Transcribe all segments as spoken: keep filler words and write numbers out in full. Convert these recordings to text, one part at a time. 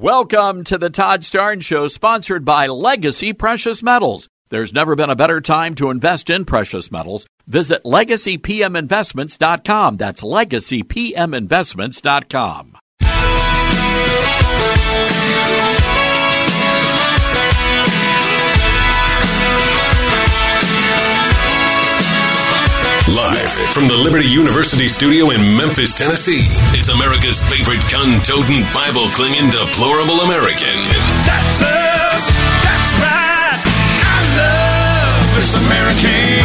Welcome to the Todd Starnes Show, sponsored by Legacy Precious Metals. There's never been a better time to invest in precious metals. Visit legacy p m investments dot com. That's legacy p m investments dot com. Live from the Liberty University studio in Memphis, Tennessee, it's America's favorite gun-toting, Bible-clinging, deplorable American. That's us. That's right. I love this American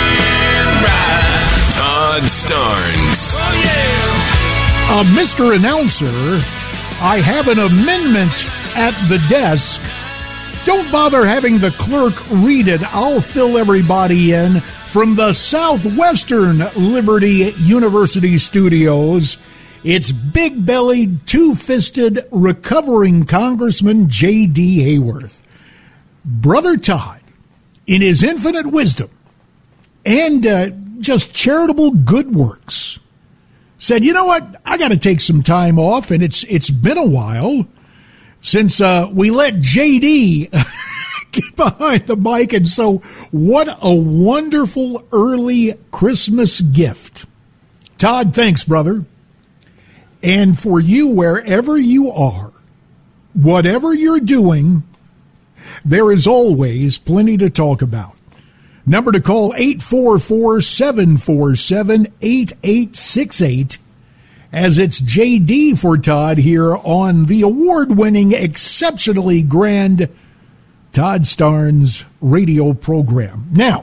ride. Todd Starnes. Oh, yeah. Uh, Mister Announcer, I have an amendment at the desk. Don't bother having the clerk read it. I'll fill everybody in. From the Southwestern Liberty University studios, it's big-bellied, two-fisted, recovering Congressman J D. Hayworth. Brother Todd, in his infinite wisdom and uh, just charitable good works, said, you know what, I got to take some time off, and it's it's been a while since uh, we let J D get behind the mic, and so what a wonderful early Christmas gift. Todd, thanks, brother. And for you, wherever you are, whatever you're doing, there is always plenty to talk about. Number to call, eight four four, seven four seven, eight eight six eight. As it's J D for Todd here on the award-winning, exceptionally grand Todd Starnes radio program. Now,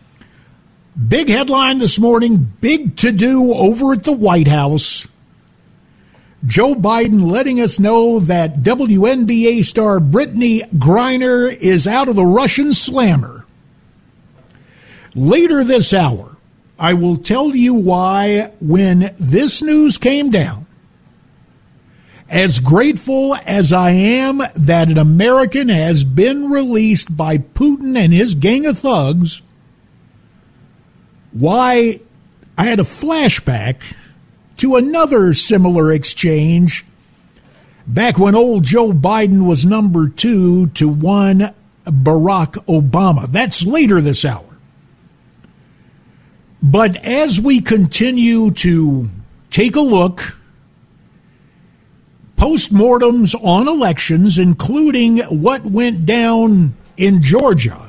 big headline this morning, big to-do over at the White House. Joe Biden letting us know that W N B A star Brittany Griner is out of the Russian slammer. Later this hour, I will tell you why, when this news came down, as grateful as I am that an American has been released by Putin and his gang of thugs, why I had a flashback to another similar exchange back when old Joe Biden was number two to one Barack Obama. That's later this hour. But as we continue to take a look, postmortems on elections, including what went down in Georgia,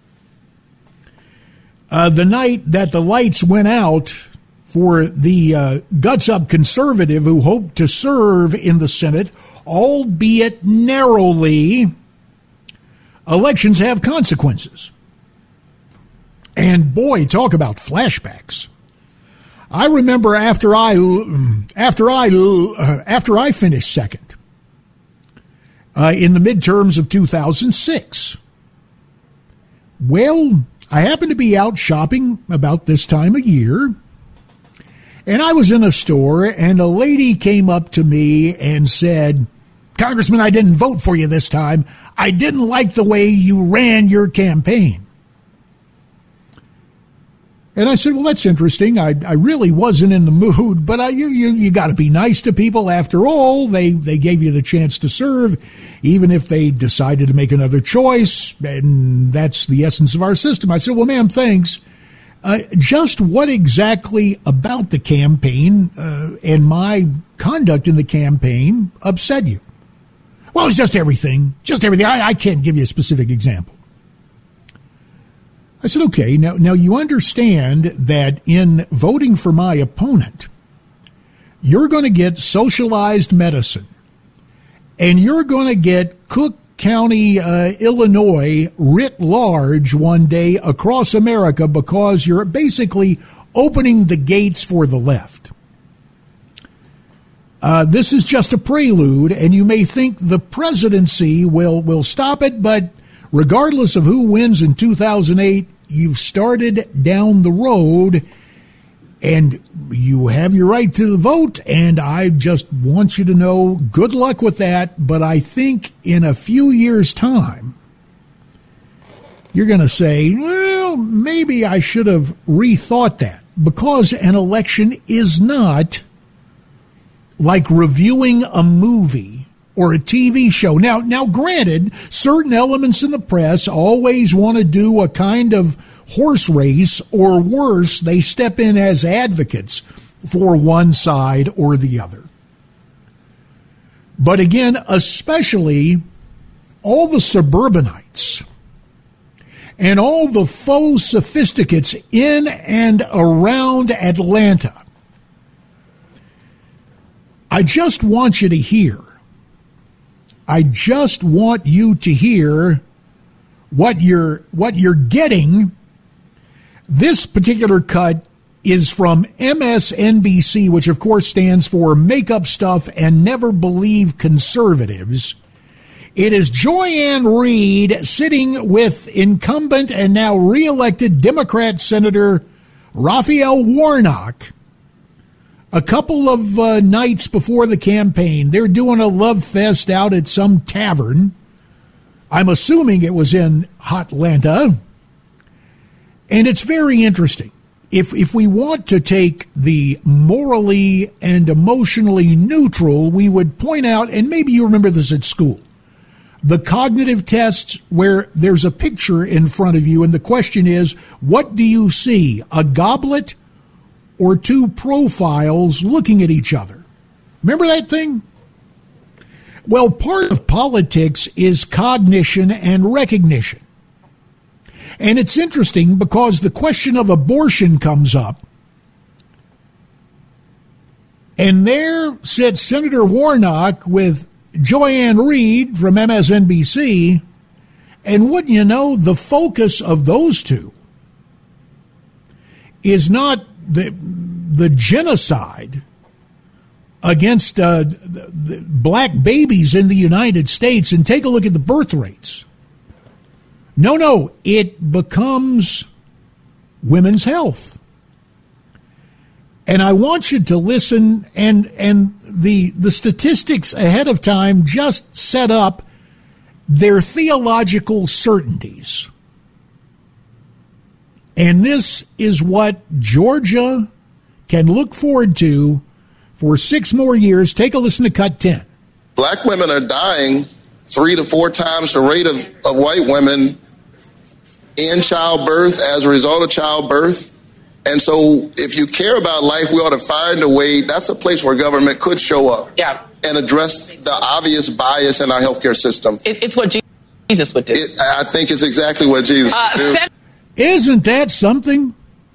uh, the night that the lights went out for the uh, guts-up conservative who hoped to serve in the Senate, albeit narrowly, elections have consequences. And boy, talk about flashbacks. I remember after I after I uh, after I finished second uh, in the midterms of two thousand six. Well, I happened to be out shopping about this time of year, and I was in a store, and a lady came up to me and said, "Congressman, I didn't vote for you this time. I didn't like the way you ran your campaign." And I said, well, that's interesting. I I really wasn't in the mood, but I, you you, you got to be nice to people. After all, they, they gave you the chance to serve, even if they decided to make another choice, and that's the essence of our system. I said, well, ma'am, thanks. Uh, just what exactly about the campaign uh, and my conduct in the campaign upset you? Well, it's just everything, just everything. I, I can't give you a specific example. I said, okay, now, now you understand that in voting for my opponent, you're going to get socialized medicine, and you're going to get Cook County, uh, Illinois, writ large one day across America because you're basically opening the gates for the left. Uh, this is just a prelude, and you may think the presidency will, will stop it, but regardless of who wins in two thousand eight, you've started down the road, and you have your right to vote, and I just want you to know, good luck with that, but I think in a few years' time, you're going to say, well, maybe I should have rethought that, because an election is not like reviewing a movie or a T V show. Now, now, granted, certain elements in the press always want to do a kind of horse race, or worse, they step in as advocates for one side or the other. But again, especially all the suburbanites and all the faux sophisticates in and around Atlanta, I just want you to hear, I just want you to hear what you're, what you're getting. This particular cut is from M S N B C, which of course stands for Make Up Stuff and Never Believe Conservatives. It is Joy-Ann Reid sitting with incumbent and now reelected Democrat Senator Raphael Warnock a couple of uh, nights before the campaign. They're doing a love fest out at some tavern. I'm assuming it was in Hotlanta. And it's very interesting. If if we want to take the morally and emotionally neutral, we would point out, and maybe you remember this at school, the cognitive tests where there's a picture in front of you, and the question is, what do you see, a goblet or two profiles looking at each other? Remember that thing? Well, part of politics is cognition and recognition. And it's interesting because the question of abortion comes up, and there sits Senator Warnock with Joy-Ann Reid from M S N B C, and wouldn't you know, the focus of those two is not the, the genocide against uh, the, the black babies in the United States, and take a look at the birth rates. No, no, it becomes women's health. And I want you to listen, and and the the statistics ahead of time just set up their theological certainties. And this is what Georgia can look forward to for six more years. Take a listen to Cut ten. Black women are dying three to four times the rate of, of white women in childbirth as a result of childbirth. And so if you care about life, we ought to find a way. That's a place where government could show up yeah. and address the obvious bias in our healthcare system. It, it's what Jesus would do. It, I think it's exactly what Jesus uh, would do. Sen- Isn't that something?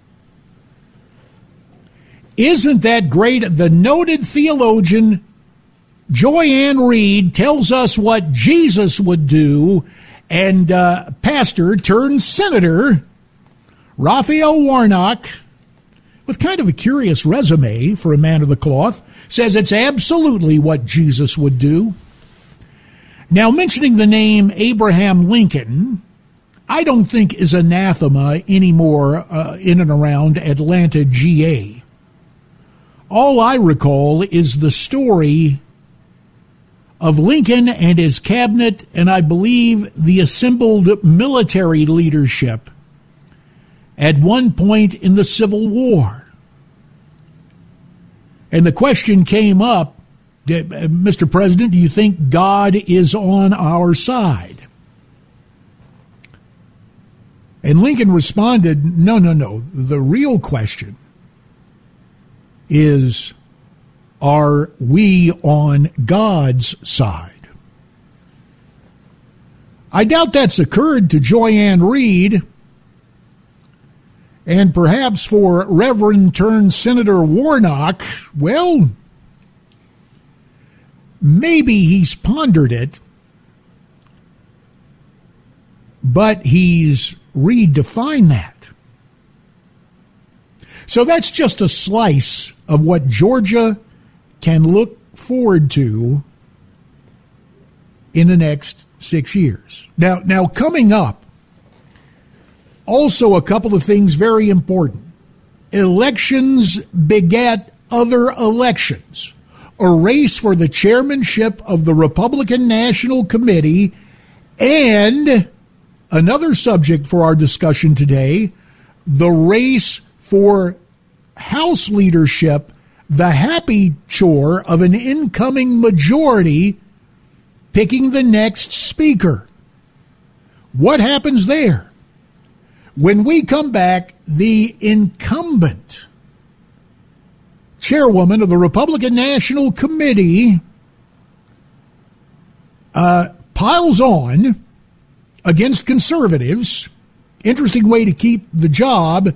Isn't that great? The noted theologian Joy-Ann Reid tells us what Jesus would do, and uh, pastor turned senator Raphael Warnock, with kind of a curious resume for a man of the cloth, says it's absolutely what Jesus would do. Now, mentioning the name Abraham Lincoln, I don't think is anathema anymore uh, in and around Atlanta, G A. All I recall is the story of Lincoln and his cabinet, and I believe the assembled military leadership at one point in the Civil War. And the question came up, Mister President, do you think God is on our side? And Lincoln responded, no, no, no. The real question is, are we on God's side? I doubt that's occurred to Joy-Ann Reid, and perhaps for Reverend turned Senator Warnock, well, maybe he's pondered it, but he's redefined that. So that's just a slice of what Georgia can look forward to in the next six years. Now, now coming up, also a couple of things very important. Elections beget other elections. A race for the chairmanship of the Republican National Committee, and another subject for our discussion today, the race for House leadership, the happy chore of an incoming majority picking the next speaker. What happens there? When we come back, the incumbent chairwoman of the Republican National Committee uh, piles on against conservatives. Interesting way to keep the job.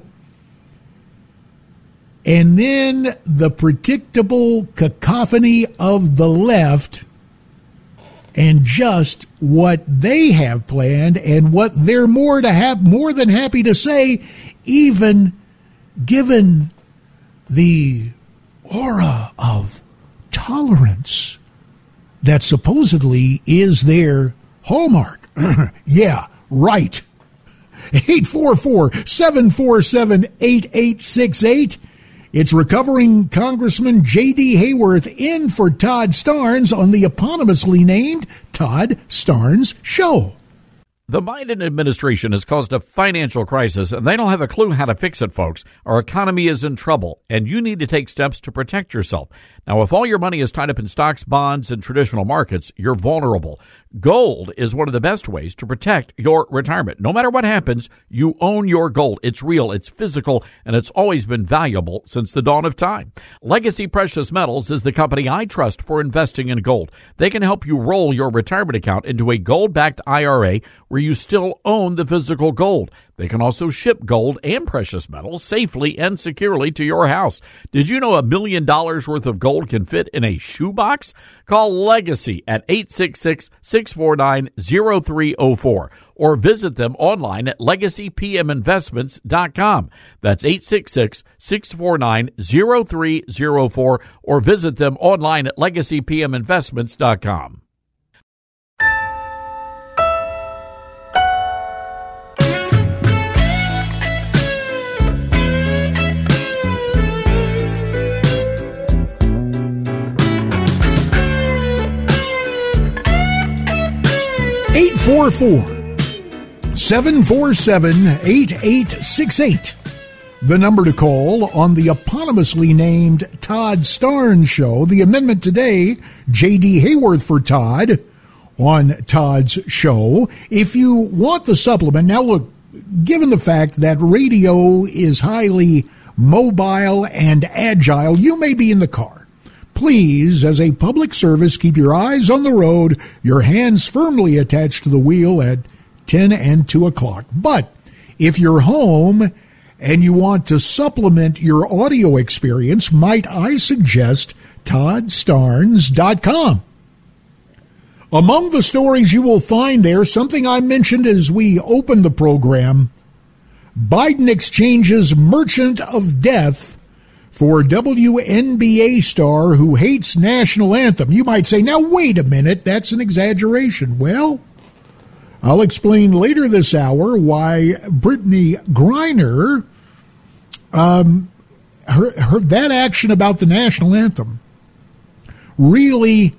And then the predictable cacophony of the left and just what they have planned and what they're more to have more than happy to say, even given the aura of tolerance that supposedly is their hallmark. Yeah, right. eight four four, seven four seven, eight eight six eight. It's recovering Congressman J D. Hayworth in for Todd Starnes on the eponymously named Todd Starnes Show. The Biden administration has caused a financial crisis, and they don't have a clue how to fix it, folks. Our economy is in trouble, and you need to take steps to protect yourself. Now, if all your money is tied up in stocks, bonds, and traditional markets, you're vulnerable. Gold is one of the best ways to protect your retirement. No matter what happens, you own your gold. It's real, it's physical, and it's always been valuable since the dawn of time. Legacy Precious Metals is the company I trust for investing in gold. They can help you roll your retirement account into a gold-backed I R A where you still own the physical gold. They can also ship gold and precious metals safely and securely to your house. Did you know a million dollars worth of gold can fit in a shoebox? Call Legacy at eight six six, six four nine, zero three zero four or visit them online at legacy p m investments dot com. That's eight six six, six four nine, zero three zero four or visit them online at legacy p m investments dot com. eight four four, seven four seven, eight eight six eight. The number to call on the eponymously named Todd Starnes Show. The amendment today, J D. Hayworth for Todd on Todd's show. If you want the supplement, now look, given the fact that radio is highly mobile and agile, you may be in the car. Please, as a public service, keep your eyes on the road, your hands firmly attached to the wheel at ten and two o'clock. But if you're home and you want to supplement your audio experience, might I suggest todd starnes dot com. Among the stories you will find there, something I mentioned as we opened the program, Biden exchanges Merchant of Death for W N B A star who hates national anthem. You might say, now wait a minute, that's an exaggeration. Well, I'll explain later this hour why Brittany Griner, um, her, her that action about the national anthem really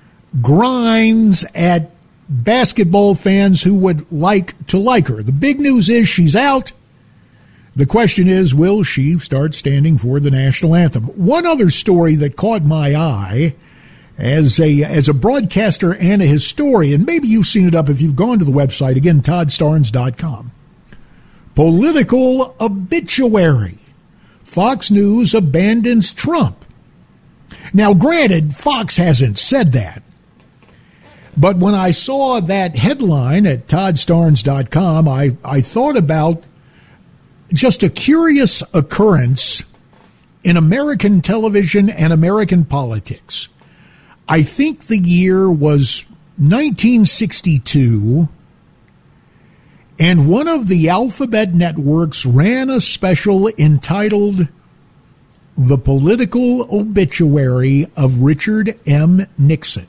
grinds at basketball fans who would like to like her. The big news is she's out. The question is, will she start standing for the national anthem? One other story that caught my eye as a as a broadcaster and a historian, maybe you've seen it up if you've gone to the website, again, todd starnes dot com. Political obituary. Fox News abandons Trump. Now, granted, Fox hasn't said that. But when I saw that headline at todd starnes dot com, I, I thought about just a curious occurrence in American television and American politics. I think the year was nineteen sixty-two, and one of the alphabet networks ran a special entitled The Political Obituary of Richard M. Nixon.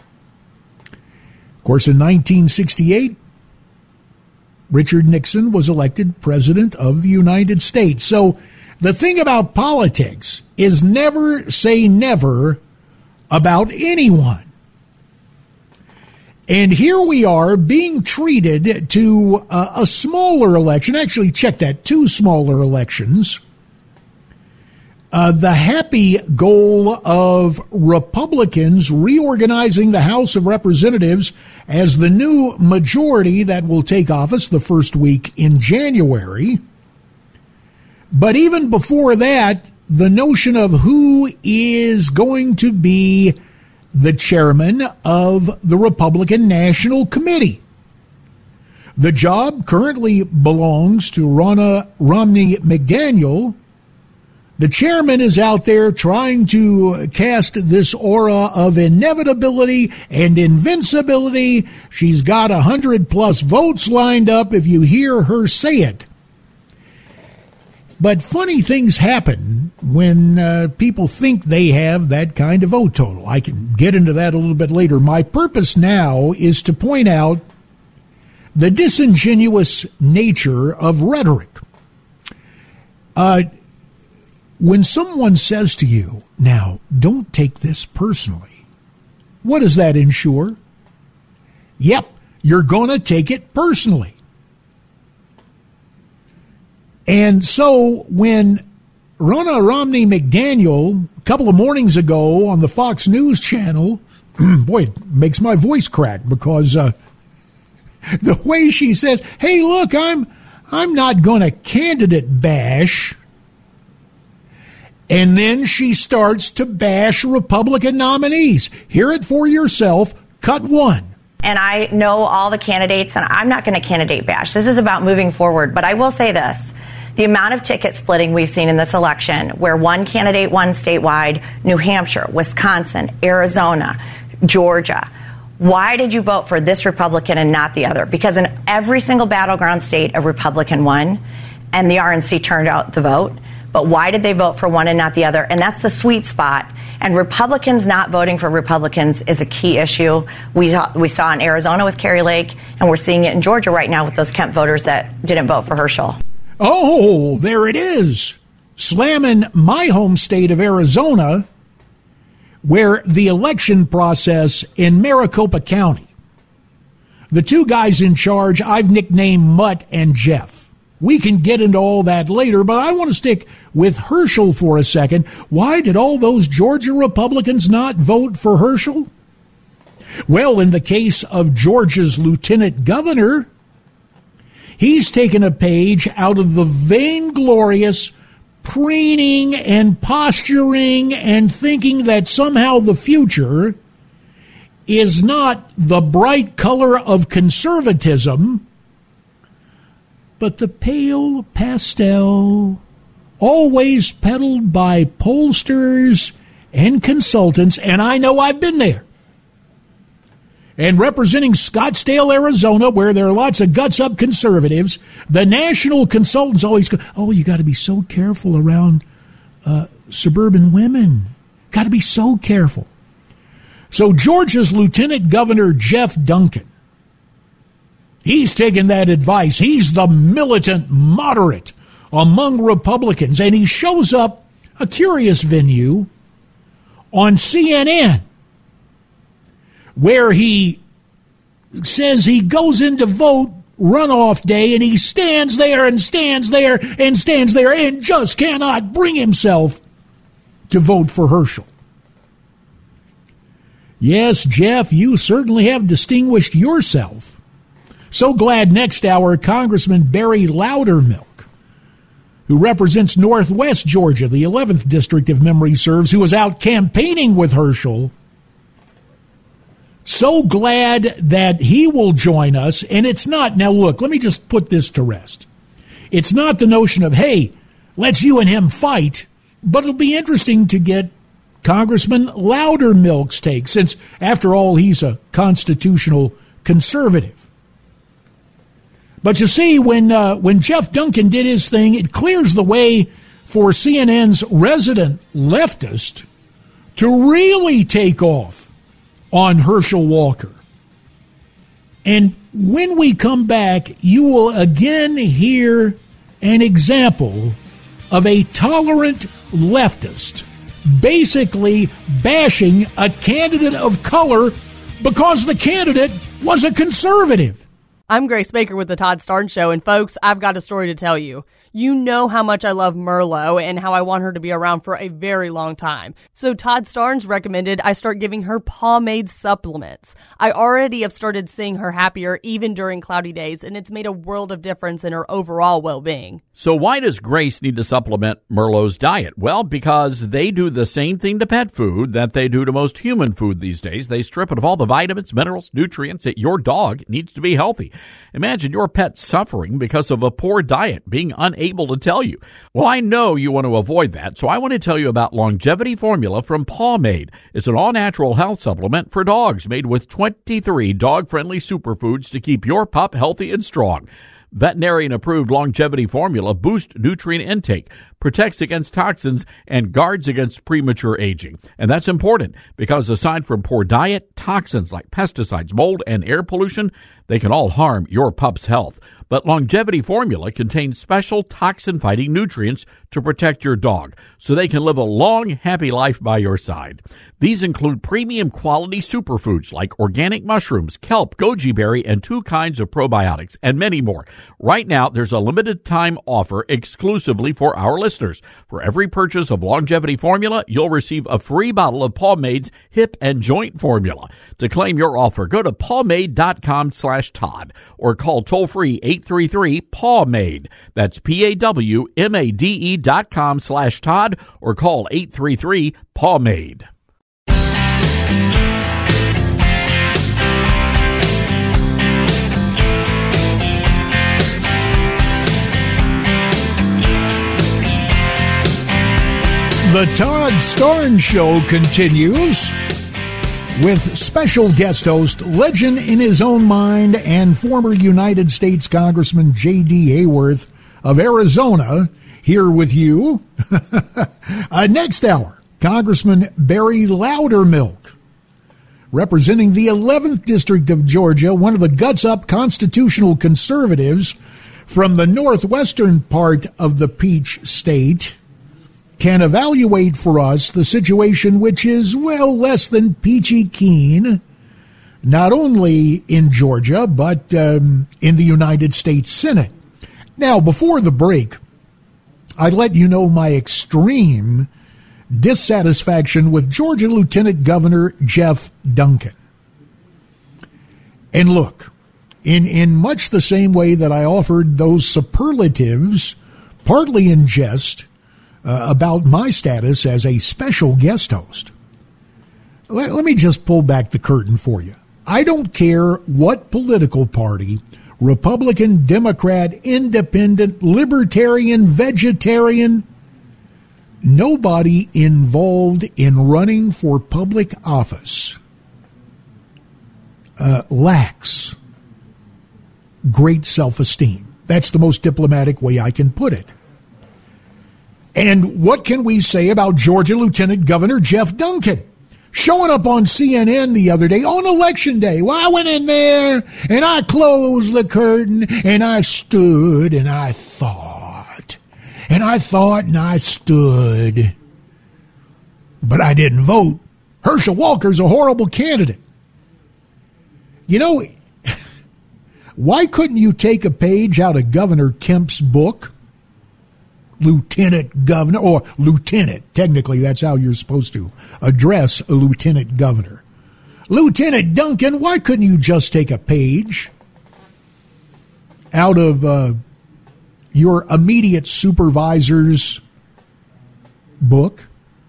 Of course, in nineteen sixty-eight, Richard Nixon was elected president of the United States. So the thing about politics is never say never about anyone. And here we are being treated to a, a smaller election. Actually, check that, two smaller elections Uh, the happy goal of Republicans reorganizing the House of Representatives as the new majority that will take office the first week in January. But even before that, the notion of who is going to be the chairman of the Republican National Committee. The job currently belongs to Ronna Romney McDaniel. The chairman is out there trying to cast this aura of inevitability and invincibility. She's got a hundred plus votes lined up if you hear her say it. But funny things happen when uh, people think they have that kind of vote total. I can get into that a little bit later. My purpose now is to point out the disingenuous nature of rhetoric. Uh, when someone says to you, now, don't take this personally, what does that ensure? Yep, you're going to take it personally. And so when Ronna Romney McDaniel, a couple of mornings ago on the Fox News channel, boy, it makes my voice crack because uh, the way she says, hey, look, I'm I'm not going to candidate bash. And then she starts to bash Republican nominees. Hear it for yourself. Cut one. And I know all the candidates, and I'm not going to candidate bash. This is about moving forward. But I will say this. The amount of ticket splitting we've seen in this election, where one candidate won statewide, New Hampshire, Wisconsin, Arizona, Georgia. Why did you vote for this Republican and not the other? Because in every single battleground state, a Republican won, and the R N C turned out the vote. But why did they vote for one and not the other? And that's the sweet spot. And Republicans not voting for Republicans is a key issue. We saw, we saw in Arizona with Kari Lake, and we're seeing it in Georgia right now with those Kemp voters that didn't vote for Herschel. Oh, there it is. Slamming my home state of Arizona, where the election process in Maricopa County, the two guys in charge I've nicknamed Mutt and Jeff. We can get into all that later, but I want to stick with Herschel for a second. Why did all those Georgia Republicans not vote for Herschel? Well, in the case of Georgia's lieutenant governor, he's taken a page out of the vainglorious preening and posturing and thinking that somehow the future is not the bright color of conservatism, but the pale pastel, always peddled by pollsters and consultants, and I know I've been there. And representing Scottsdale, Arizona, where there are lots of guts-up conservatives, the national consultants always go, oh, you got to be so careful around uh, suburban women. Got to be so careful. So Georgia's Lieutenant Governor Jeff Duncan, he's taken that advice. He's the militant moderate among Republicans, and he shows up a curious venue on C N N, where he says he goes in to vote runoff day, and he stands there and stands there and stands there and just cannot bring himself to vote for Herschel. Yes, Jeff, you certainly have distinguished yourself. So glad next hour, Congressman Barry Loudermilk, who represents Northwest Georgia, the eleventh District if memory serves, who was out campaigning with Herschel. So glad that he will join us. And it's not, now look, let me just put this to rest. It's not the notion of, hey, let's you and him fight, but it'll be interesting to get Congressman Loudermilk's take, since, after all, he's a constitutional conservative. But you see, when uh, when Jeff Duncan did his thing, it clears the way for C N N's resident leftist to really take off on Herschel Walker. And when we come back, you will again hear an example of a tolerant leftist basically bashing a candidate of color because the candidate was a conservative. I'm Grace Baker with the Todd Starnes Show, and folks, I've got a story to tell you. You know how much I love Merlot and how I want her to be around for a very long time. So Todd Starnes recommended I start giving her pomade supplements. I already have started seeing her happier even during cloudy days, and it's made a world of difference in her overall well-being. So why does Grace need to supplement Merlot's diet? Well, because they do the same thing to pet food that they do to most human food these days. They strip it of all the vitamins, minerals, nutrients that your dog needs to be healthy. Imagine your pet suffering because of a poor diet, being unable to tell you. Well, I know you want to avoid that, so I want to tell you about Longevity Formula from Pomade. It's an all-natural health supplement for dogs made with twenty-three dog-friendly superfoods to keep your pup healthy and strong. Veterinarian-approved Longevity Formula boosts nutrient intake, protects against toxins, and guards against premature aging. And that's important because aside from poor diet, toxins like pesticides, mold, and air pollution, they can all harm your pup's health. But Longevity Formula contains special toxin-fighting nutrients to protect your dog so they can live a long, happy life by your side. These include premium quality superfoods like organic mushrooms, kelp, goji berry, and two kinds of probiotics, and many more. Right now, there's a limited time offer exclusively for our listeners. For every purchase of Longevity Formula, you'll receive a free bottle of Pomade's Hip and Joint Formula. To claim your offer, go to pomade.com slash Todd or call toll-free eight three three, PAWMADE. That's P-A-W-M-A-D-E dot com slash Todd or call eight three three, PAWMADE. The Todd Starnes Show continues with special guest host, legend in his own mind, and former United States Congressman J D. Hayworth of Arizona here with you. uh, next hour, Congressman Barry Loudermilk, representing the eleventh District of Georgia, one of the guts-up constitutional conservatives from the northwestern part of the Peach State, can evaluate for us the situation, which is, well, less than peachy keen, not only in Georgia, but um, in the United States Senate. Now, before the break, I let you know my extreme dissatisfaction with Georgia Lieutenant Governor Jeff Duncan. And look, in, in much the same way that I offered those superlatives, partly in jest, Uh, about my status as a special guest host. Let, let me just pull back the curtain for you. I don't care what political party, Republican, Democrat, Independent, Libertarian, Vegetarian, nobody involved in running for public office uh, lacks great self-esteem. That's the most diplomatic way I can put it. And what can we say about Georgia Lieutenant Governor Jeff Duncan? Showing up on C N N the other day on Election Day. Well, I went in there and I closed the curtain and I stood and I thought. And I thought and I stood. But I didn't vote. Herschel Walker's a horrible candidate. You know, why couldn't you take a page out of Governor Kemp's book? Lieutenant Governor, or Lieutenant, technically that's how you're supposed to address a Lieutenant Governor. Lieutenant Duncan, why couldn't you just take a page out of uh, your immediate supervisor's book?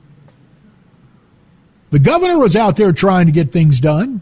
The governor was out there trying to get things done.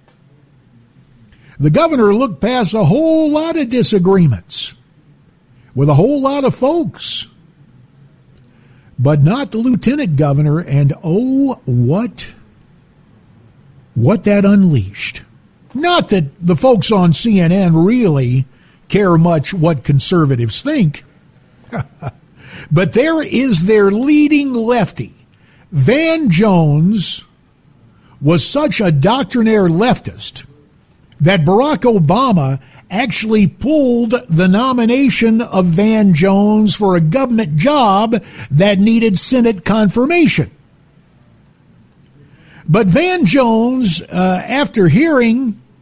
The governor looked past a whole lot of disagreements with a whole lot of folks, but not the lieutenant governor. And oh, what, what that unleashed. Not that the folks on C N N really care much what conservatives think, but there is their leading lefty. Van Jones was such a doctrinaire leftist that Barack Obama actually pulled the nomination of Van Jones for a government job that needed Senate confirmation. But Van Jones, uh, after hearing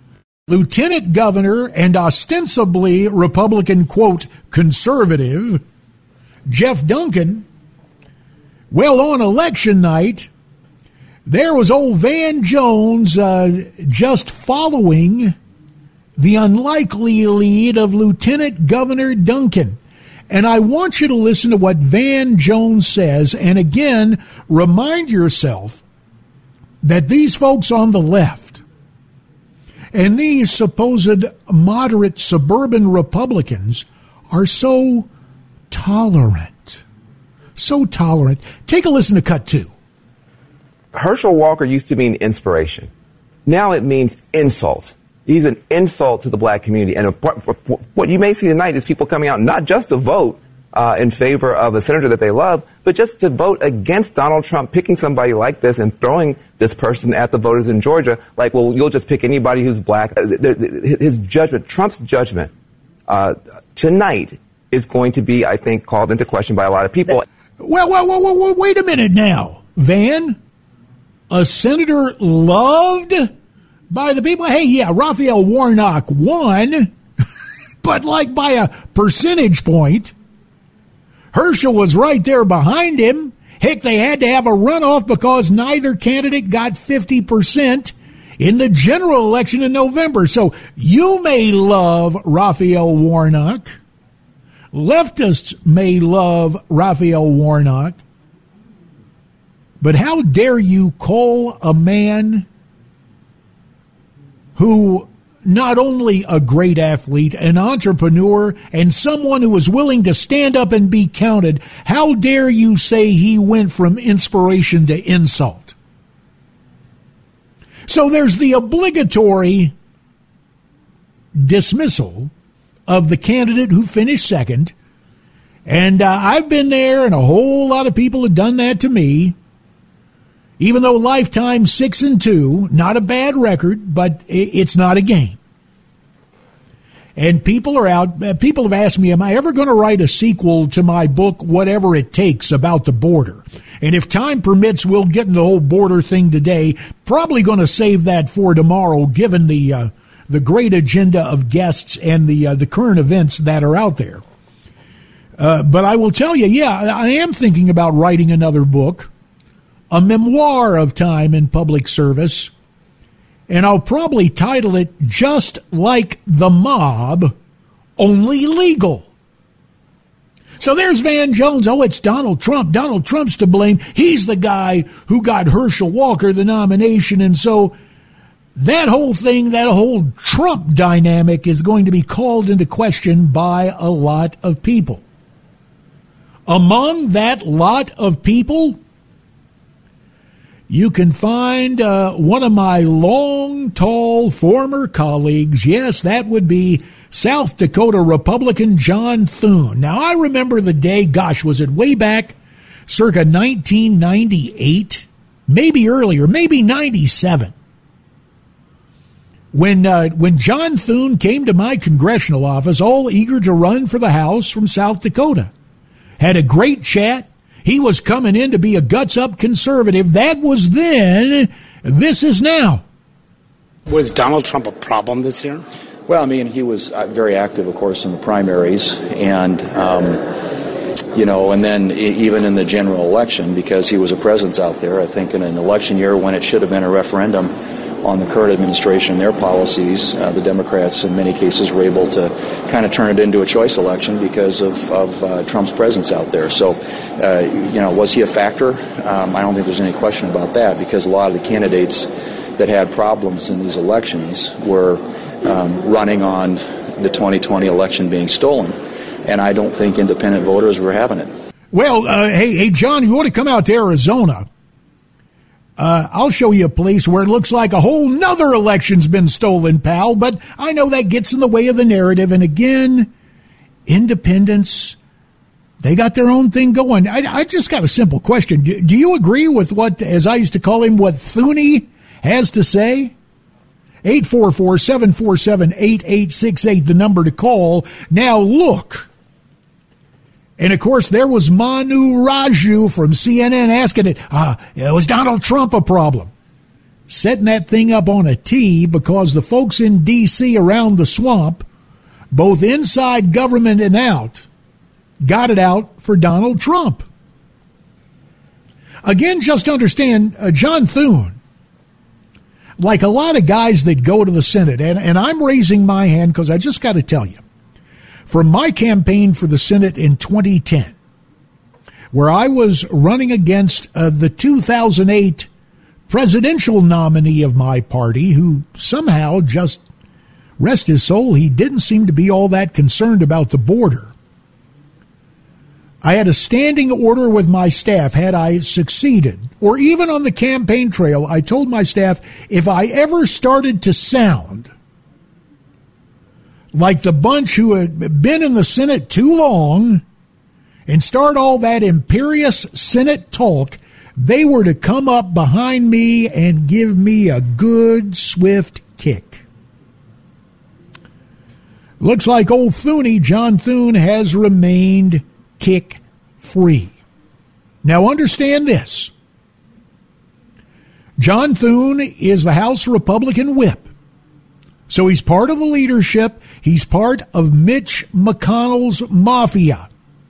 Lieutenant Governor and ostensibly Republican, quote, conservative, Jeff Duncan. Well, on election night, there was old Van Jones uh, just following the unlikely lead of Lieutenant Governor Duncan. And I want you to listen to what Van Jones says. And again, remind yourself that these folks on the left and these supposed moderate suburban Republicans are so tolerant. So tolerant. Take a listen to cut two. Herschel Walker used to mean inspiration. Now it means insult. He's an insult to the black community. And what you may see tonight is people coming out not just to vote uh, in favor of a senator that they love, but just to vote against Donald Trump, picking somebody like this and throwing this person at the voters in Georgia like, well, you'll just pick anybody who's black. His judgment, Trump's judgment uh, tonight is going to be, I think, called into question by a lot of people. Well, well, well, well, wait a minute now, Van. A senator loved by the people? Hey, yeah, Raphael Warnock won, but like by a percentage point. Herschel was right there behind him. Heck, they had to have a runoff because neither candidate got fifty percent in the general election in November. So you may love Raphael Warnock. Leftists may love Raphael Warnock. But how dare you call a man who not only a great athlete, an entrepreneur, and someone who was willing to stand up and be counted, how dare you say he went from inspiration to insult? So there's the obligatory dismissal of the candidate who finished second, and uh, I've been there, and a whole lot of people have done that to me. Even though lifetime six and two, not a bad record, but it's not a game. And people are out, people have asked me, am I ever going to write a sequel to my book, Whatever It Takes, about the border? And if time permits, we'll get into the whole border thing today. Probably going to save that for tomorrow, given the uh, the great agenda of guests and the uh, the current events that are out there. Uh, but I will tell you, yeah, I am thinking about writing another book. A memoir of time in public service, and I'll probably title it Just Like the Mob, Only Legal. So there's Van Jones. Oh, it's Donald Trump. Donald Trump's to blame. He's the guy who got Herschel Walker the nomination, and so that whole thing, that whole Trump dynamic is going to be called into question by a lot of people. Among that lot of people, you can find uh, one of my long, tall former colleagues. Yes, that would be South Dakota Republican John Thune. Now, I remember the day, gosh, was it way back, circa nineteen ninety-eight? Maybe earlier, maybe ninety-seven. When, uh, when John Thune came to my congressional office, all eager to run for the House from South Dakota. Had a great chat. He was coming in to be a guts-up conservative. That was then. This is now. Was Donald Trump a problem this year? Well, I mean, he was very active, of course, in the primaries, and, um, you know, and then even in the general election, because he was a presence out there. I think in an election year when it should have been a referendum on the current administration and their policies, uh, the Democrats in many cases were able to kind of turn it into a choice election because of, of uh, Trump's presence out there. So, uh, you know, was he a factor? Um, I don't think there's any question about that, because a lot of the candidates that had problems in these elections were um, running on the twenty twenty election being stolen. And I don't think independent voters were having it. Well, uh, hey, hey, John, you want to come out to Arizona? Uh, I'll show you a place where it looks like a whole nother election's been stolen, pal, but I know that gets in the way of the narrative. And again, independents, they got their own thing going. I, I just got a simple question. Do, do you agree with what, as I used to call him, what Thune has to say? eight four four, seven four seven, eight eight six eight, the number to call. Now, look. And, of course, there was Manu Raju from C N N asking it, uh, was Donald Trump a problem? setting that thing up on a tee because the folks in D C around the swamp, both inside government and out, got it out for Donald Trump. Again, just understand, uh, John Thune, like a lot of guys that go to the Senate, and, and I'm raising my hand because I just got to tell you, from my campaign for the Senate in twenty ten, where I was running against uh, the two thousand eight presidential nominee of my party, who somehow, just rest his soul, he didn't seem to be all that concerned about the border. I had a standing order with my staff. Had I succeeded, or even on the campaign trail, I told my staff, if I ever started to sound like the bunch who had been in the Senate too long and start all that imperious Senate talk, they were to come up behind me and give me a good, swift kick. Looks like old Thune, John Thune, has remained kick-free. Now understand this. John Thune is the House Republican whip. So he's part of the leadership. He's part of Mitch McConnell's mafia.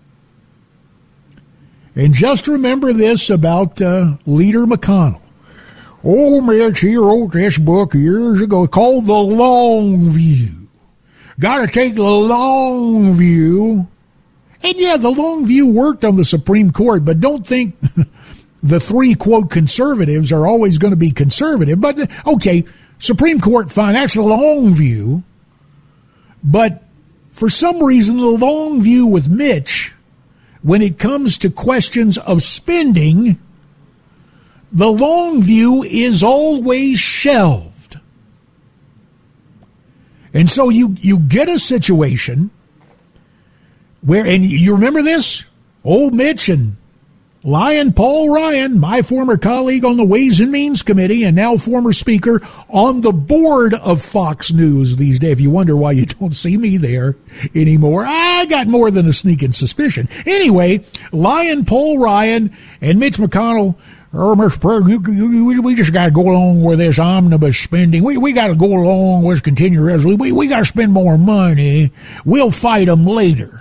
And just remember this about uh, Leader McConnell. Old Mitch, he wrote this book years ago called The Long View. Got to take the long view. And yeah, the long view worked on the Supreme Court, but don't think the three, quote, conservatives are always going to be conservative. But, okay, Supreme Court, fine, that's the long view. But for some reason, the long view with Mitch, when it comes to questions of spending, the long view is always shelved. And so you, you get a situation where, and you remember this? Old Mitch and Lion Paul Ryan, my former colleague on the Ways and Means Committee and now former speaker on the board of Fox News these days. If you wonder why you don't see me there anymore, I got more than a sneaking suspicion. Anyway, Lion Paul Ryan and Mitch McConnell, oh, Mister President, we just got to go along with this omnibus spending. We we got to go along with continuing resolution. We, we got to spend more money. We'll fight them later.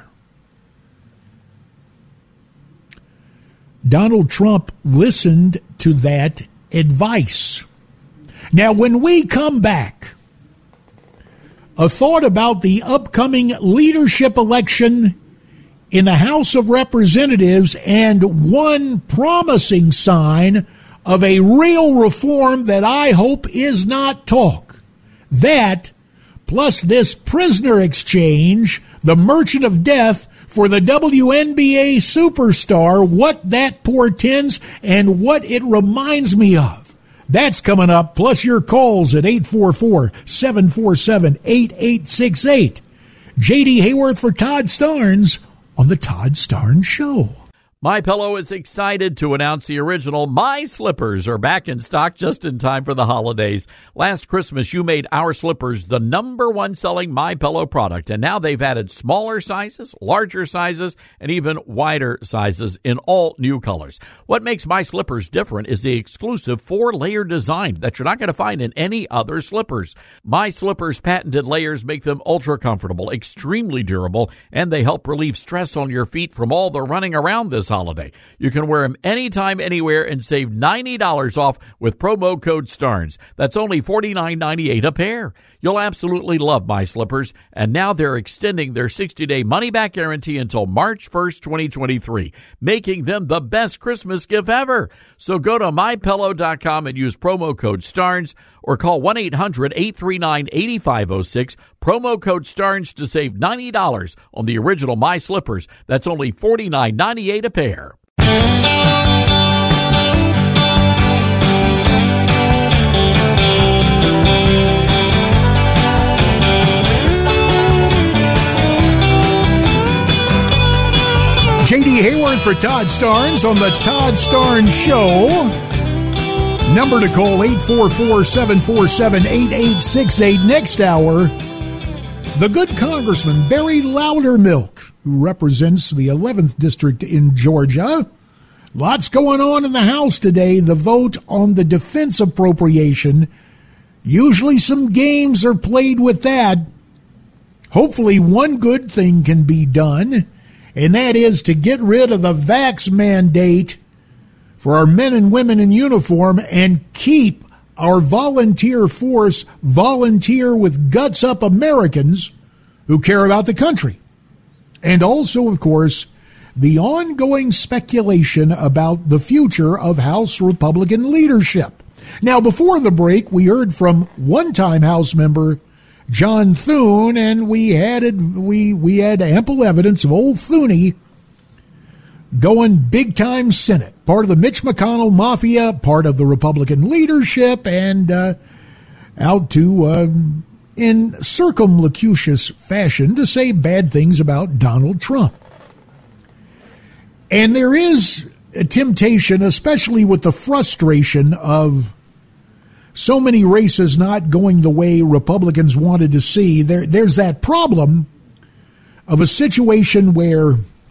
Donald Trump listened to that advice. Now, when we come back, a thought about the upcoming leadership election in the House of Representatives and one promising sign of a real reform that I hope is not talk. That, plus this prisoner exchange, the Merchant of Death, for the W N B A superstar, what that portends and what it reminds me of. That's coming up, plus your calls at eight four four, seven four seven, eight eight six eight. J D Hayworth for Todd Starnes on The Todd Starnes Show. MyPillow is excited to announce the original My Slippers are back in stock just in time for the holidays. Last Christmas, you made our slippers the number one selling MyPillow product, and now they've added smaller sizes, larger sizes, and even wider sizes in all new colors. What makes My Slippers different is the exclusive four-layer design that you're not going to find in any other slippers. My Slippers' patented layers make them ultra comfortable, extremely durable, and they help relieve stress on your feet from all the running around this holiday. You can wear them anytime, anywhere, and save ninety dollars off with promo code STARNS. That's only forty-nine ninety-eight a pair. You'll absolutely love My Slippers, and now they're extending their sixty-day money-back guarantee until March first, twenty twenty-three, making them the best Christmas gift ever. So go to my pillow dot com and use promo code STARNS or call one eight hundred, eight three nine, eight five zero six, promo code STARNS to save ninety dollars on the original My Slippers. That's only forty-nine ninety-eight a pair. J D Hayworth for Todd Starnes on the Todd Starnes Show. Number to call eight four four, seven four seven, eight eight six eight. Next hour, the good Congressman Barry Loudermilk, who represents the eleventh District in Georgia, Lots going on in the House today. The vote on the defense appropriation. Usually some games are played with that. Hopefully one good thing can be done, and that is to get rid of the vax mandate for our men and women in uniform and keep our volunteer force volunteer with guts up Americans who care about the country. And also, of course, the ongoing speculation about the future of House Republican leadership. Now, before the break, we heard from one-time House member John Thune, and we had we we had ample evidence of old Thuney going big-time Senate, part of the Mitch McConnell mafia, part of the Republican leadership, and uh, out to, uh, in circumlocucious fashion, to say bad things about Donald Trump. And there is a temptation, especially with the frustration of so many races not going the way Republicans wanted to see. There, there's that problem of a situation where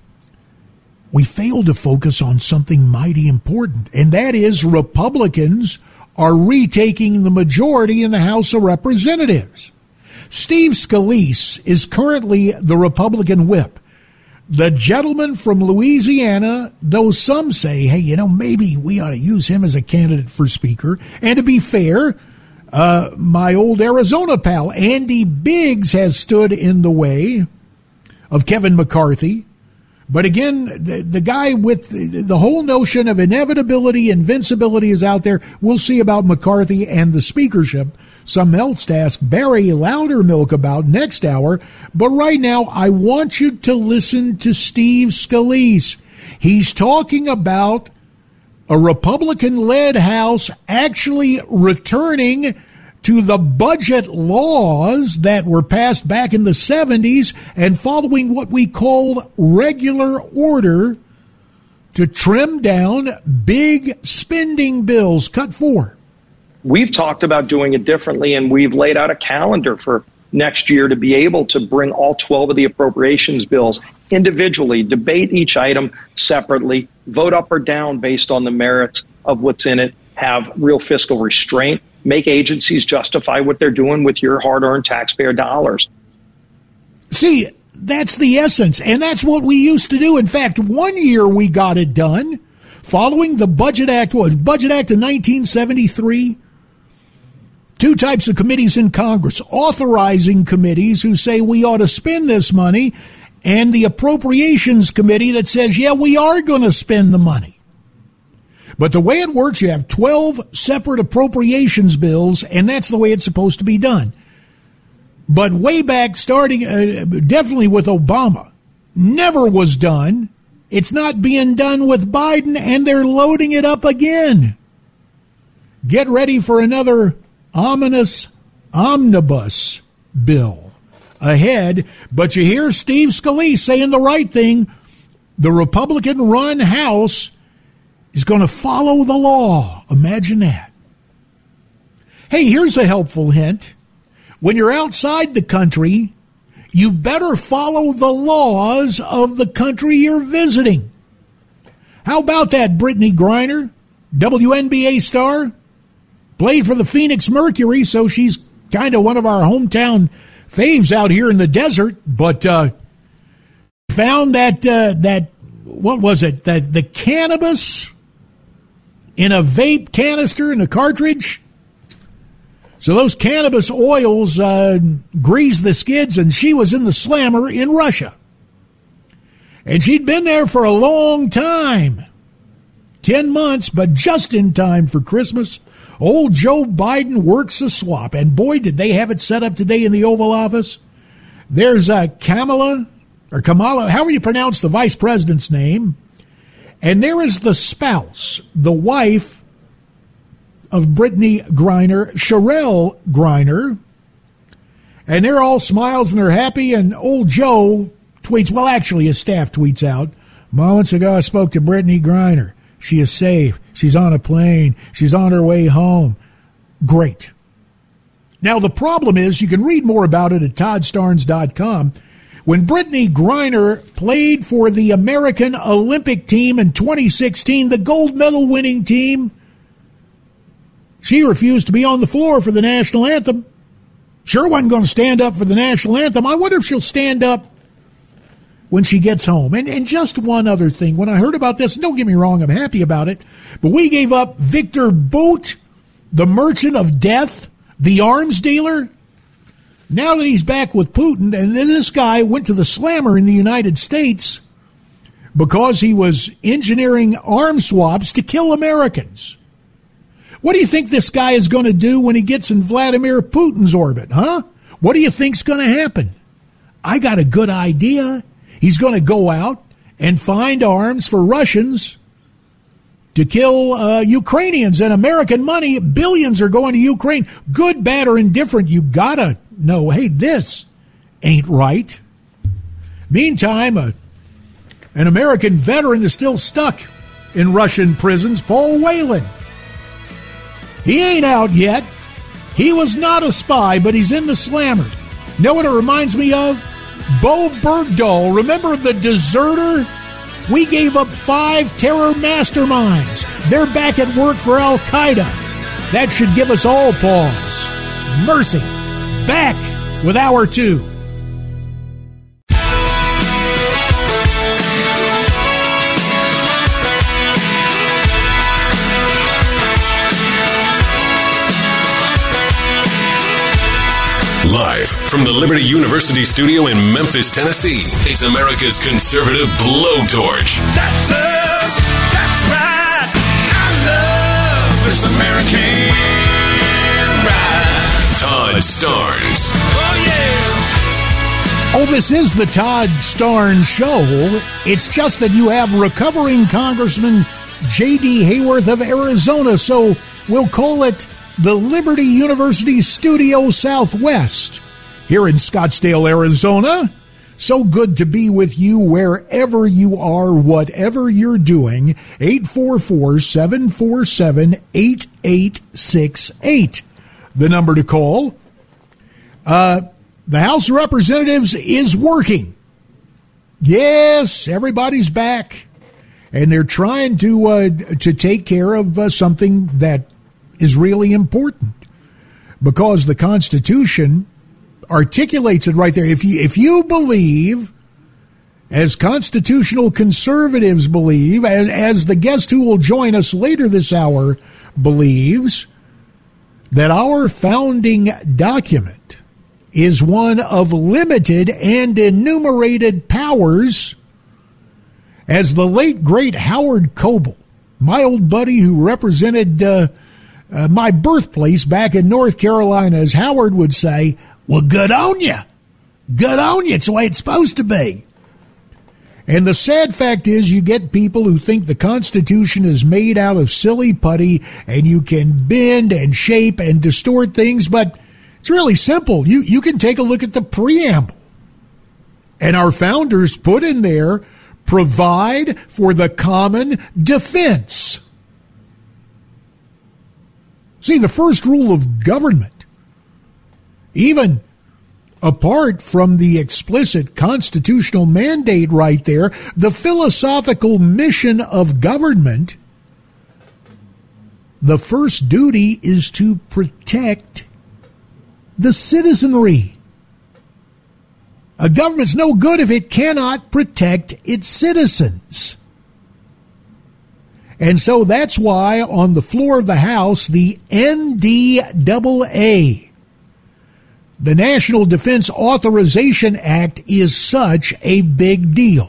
we fail to focus on something mighty important, and that is Republicans are retaking the majority in the House of Representatives. Steve Scalise is currently the Republican whip. The gentleman from Louisiana, though some say, hey, you know, maybe we ought to use him as a candidate for Speaker. And to be fair, uh, my old Arizona pal, Andy Biggs, has stood in the way of Kevin McCarthy. But again, the, the guy with the, the whole notion of inevitability, invincibility is out there. We'll see about McCarthy and the speakership. Something else to ask Barry Loudermilk about next hour. But right now, I want you to listen to Steve Scalise. He's talking about a Republican-led House actually returning to the budget laws that were passed back in the seventies and following what we call regular order to trim down big spending bills. Cut four. We've talked about doing it differently, and we've laid out a calendar for next year to be able to bring all twelve of the appropriations bills individually, debate each item separately, vote up or down based on the merits of what's in it, have real fiscal restraint, make agencies justify what they're doing with your hard-earned taxpayer dollars. See, that's the essence, and that's what we used to do. In fact, one year we got it done following the Budget Act, what, Budget Act of nineteen seventy-three? Two types of committees in Congress, authorizing committees who say we ought to spend this money, and the Appropriations Committee that says, yeah, we are going to spend the money. But the way it works, you have twelve separate appropriations bills, and that's the way it's supposed to be done. But way back, starting uh, definitely with Obama, never was done. It's not being done with Biden, and they're loading it up again. Get ready for another ominous omnibus bill ahead. But you hear Steve Scalise saying the right thing. The Republican-run House is going to follow the law. Imagine that. Hey, here's a helpful hint. When you're outside the country, you better follow the laws of the country you're visiting. How about that, Brittany Griner, W N B A star? Played for the Phoenix Mercury, so she's kind of one of our hometown faves out here in the desert. But uh, found that, uh, that what was it, the, the cannabis in a vape canister in a cartridge. So those cannabis oils uh, greased the skids, and she was in the slammer in Russia. And she'd been there for a long time, ten months, but just in time for Christmas. Old Joe Biden works a swap, and boy, did they have it set up today in the Oval Office. There's uh, Kamala, or Kamala, however you pronounce the vice president's name, and there is the spouse, the wife of Brittany Griner, Sherelle Griner, and they're all smiles and they're happy, and old Joe tweets, well, actually his staff tweets out, moments ago I spoke to Brittany Griner. She is safe. She's on a plane. She's on her way home. Great. Now, the problem is you can read more about it at todd starnes dot com. When Brittany Griner played for the American Olympic team in twenty sixteen, the gold medal winning team, she refused to be on the floor for the national anthem. Sure wasn't going to stand up for the national anthem. I wonder if she'll stand up when she gets home. And, and just one other thing. When I heard about this, don't get me wrong, I'm happy about it, but we gave up Victor Bout, the merchant of death, the arms dealer. Now that he's back with Putin, and this guy went to the slammer in the United States because he was engineering arm swaps to kill Americans. What do you think this guy is going to do when he gets in Vladimir Putin's orbit, huh? What do you think's going to happen? I got a good idea. He's going to go out and find arms for Russians to kill uh, Ukrainians, and American money, billions are going to Ukraine. Good, bad, or indifferent, you got to know, hey, this ain't right. Meantime, a, an American veteran is still stuck in Russian prisons, Paul Whelan. He ain't out yet. He was not a spy, but he's in the slammer. Know what it reminds me of? Bo Bergdahl. Remember the deserter? We gave up five terror masterminds. They're back at work for Al-Qaeda. That should give us all pause. Mercy. Back with Hour Two. Live from the Liberty University studio in Memphis, Tennessee, it's America's conservative blowtorch. That's us. That's right. I love this American ride. Todd Starnes. Oh, yeah. Oh, this is the Todd Starnes Show. It's just that you have recovering Congressman J D. Hayworth of Arizona, so we'll call it the Liberty University Studio Southwest here in Scottsdale, Arizona. So good to be with you wherever you are, whatever you're doing. eight four four, seven four seven, eight eight six eight. The number to call. Uh, the House of Representatives is working. Yes, everybody's back. And they're trying to, uh, to take care of uh, something that is really important, because the Constitution articulates it right there. If you, if you believe, as constitutional conservatives believe, as, as the guest who will join us later this hour believes, that our founding document is one of limited and enumerated powers, as the late, great Howard Coble, my old buddy who represented uh, Uh, my birthplace back in North Carolina, as Howard would say, well, good on you. Good on you. It's the way it's supposed to be. And the sad fact is, you get people who think the Constitution is made out of silly putty and you can bend and shape and distort things, but it's really simple. You, you can take a look at the preamble. And our founders put in there, provide for the common defense. See, the first rule of government, even apart from the explicit constitutional mandate right there, the philosophical mission of government, the first duty is to protect the citizenry. A government's no good if it cannot protect its citizens. And so that's why on the floor of the House, the N D A A, the National Defense Authorization Act, is such a big deal.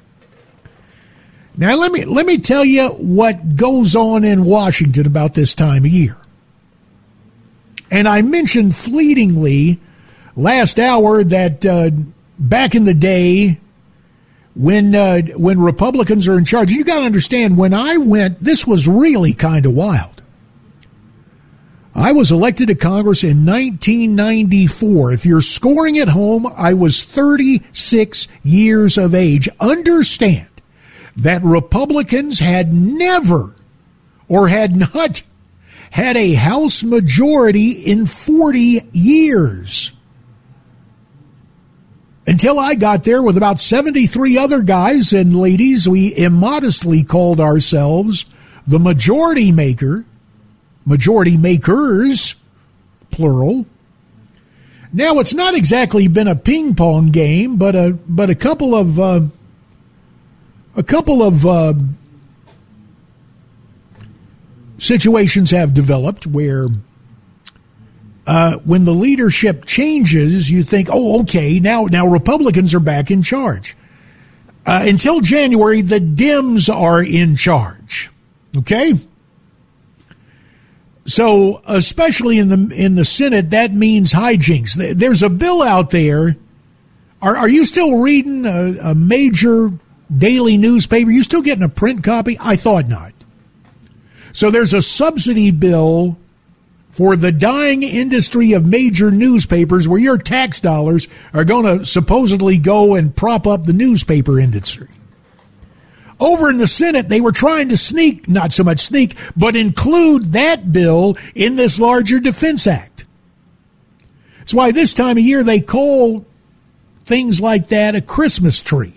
Now, let me let me tell you what goes on in Washington about this time of year. And I mentioned fleetingly last hour that uh, back in the day, When uh, when Republicans are in charge, you got to understand, when I went, this was really kind of wild. I was elected to Congress in nineteen ninety-four. If you're scoring at home, I was thirty-six years of age. Understand that Republicans had never or had not had a House majority in forty years. And until I got there with about seventy-three other guys and ladies, we immodestly called ourselves the Majority Maker, Majority Makers, plural. Now, it's not exactly been a ping-pong game, but a but a couple of uh, a couple of uh, situations have developed where uh, when the leadership changes, you think, oh, okay, now now Republicans are back in charge. Uh, until January, the Dems are in charge. Okay? So, especially in the in the Senate, that means hijinks. There's a bill out there. Are are you still reading a, a major daily newspaper? Are you still getting a print copy? I thought not. So there's a subsidy bill for the dying industry of major newspapers where your tax dollars are going to supposedly go and prop up the newspaper industry. Over in the Senate, they were trying to sneak, not so much sneak, but include that bill in this larger Defense Act. That's why this time of year they call things like that a Christmas tree.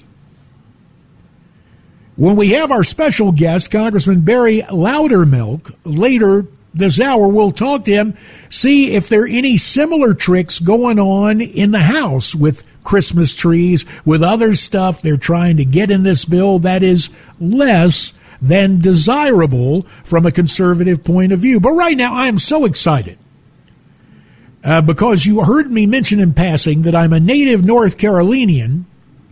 When we have our special guest, Congressman Barry Loudermilk, later this hour, we'll talk to him, see if there are any similar tricks going on in the House with Christmas trees, with other stuff they're trying to get in this bill that is less than desirable from a conservative point of view. But right now, I am so excited uh, because you heard me mention in passing that I'm a native North Carolinian,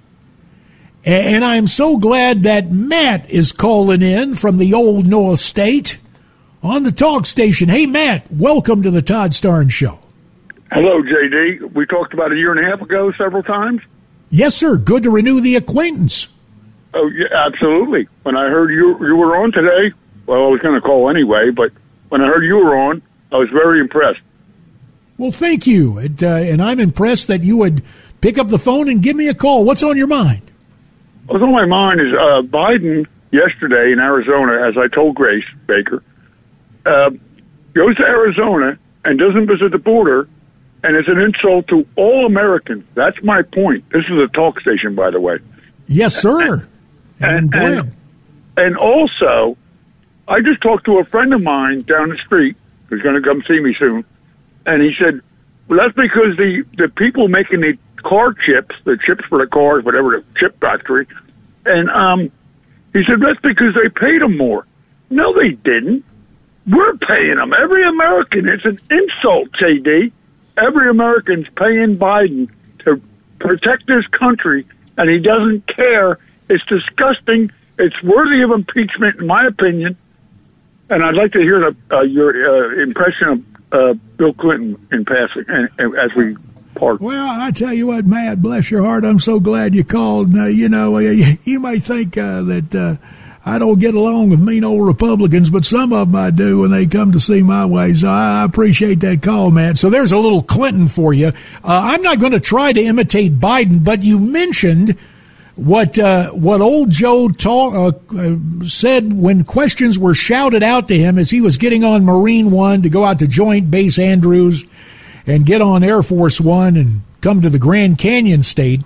and I'm so glad that Matt is calling in from the old North State on the talk station. Hey, Matt, welcome to the Todd Starnes Show. Hello, J D. We talked about a year and a half ago several times. Yes, sir. Good to renew the acquaintance. Oh, yeah, absolutely. When I heard you you were on today, well, I was going to call anyway, but when I heard you were on, I was very impressed. Well, thank you. And, uh, and I'm impressed that you would pick up the phone and give me a call. What's on your mind? What's on my mind is uh, Biden yesterday in Arizona, as I told Grace Baker, uh, goes to Arizona and doesn't visit the border, and it's an insult to all Americans. That's my point. This is a talk station, by the way. Yes, sir. And, and, and, and also, I just talked to a friend of mine down the street who's going to come see me soon, and he said, well, that's because the, the people making the car chips, the chips for the cars, whatever, the chip factory, and um, he said, that's because they paid them more. No, they didn't. We're paying them. Every American. It's an insult, J D. Every American's paying Biden to protect this country, and he doesn't care. It's disgusting. It's worthy of impeachment, in my opinion. And I'd like to hear the, uh, your uh, impression of uh, Bill Clinton in passing, and, and as we part. Well, I tell you what, Matt, bless your heart, I'm so glad you called. Uh, you know, you, you may think uh, that uh, I don't get along with mean old Republicans, but some of them I do when they come to see my way. So I appreciate that call, Matt. So there's a little Clinton for you. Uh, I'm not going to try to imitate Biden, but you mentioned what uh, what old Joe talk, uh, uh, said when questions were shouted out to him as he was getting on Marine One to go out to Joint Base Andrews and get on Air Force One and come to the Grand Canyon State.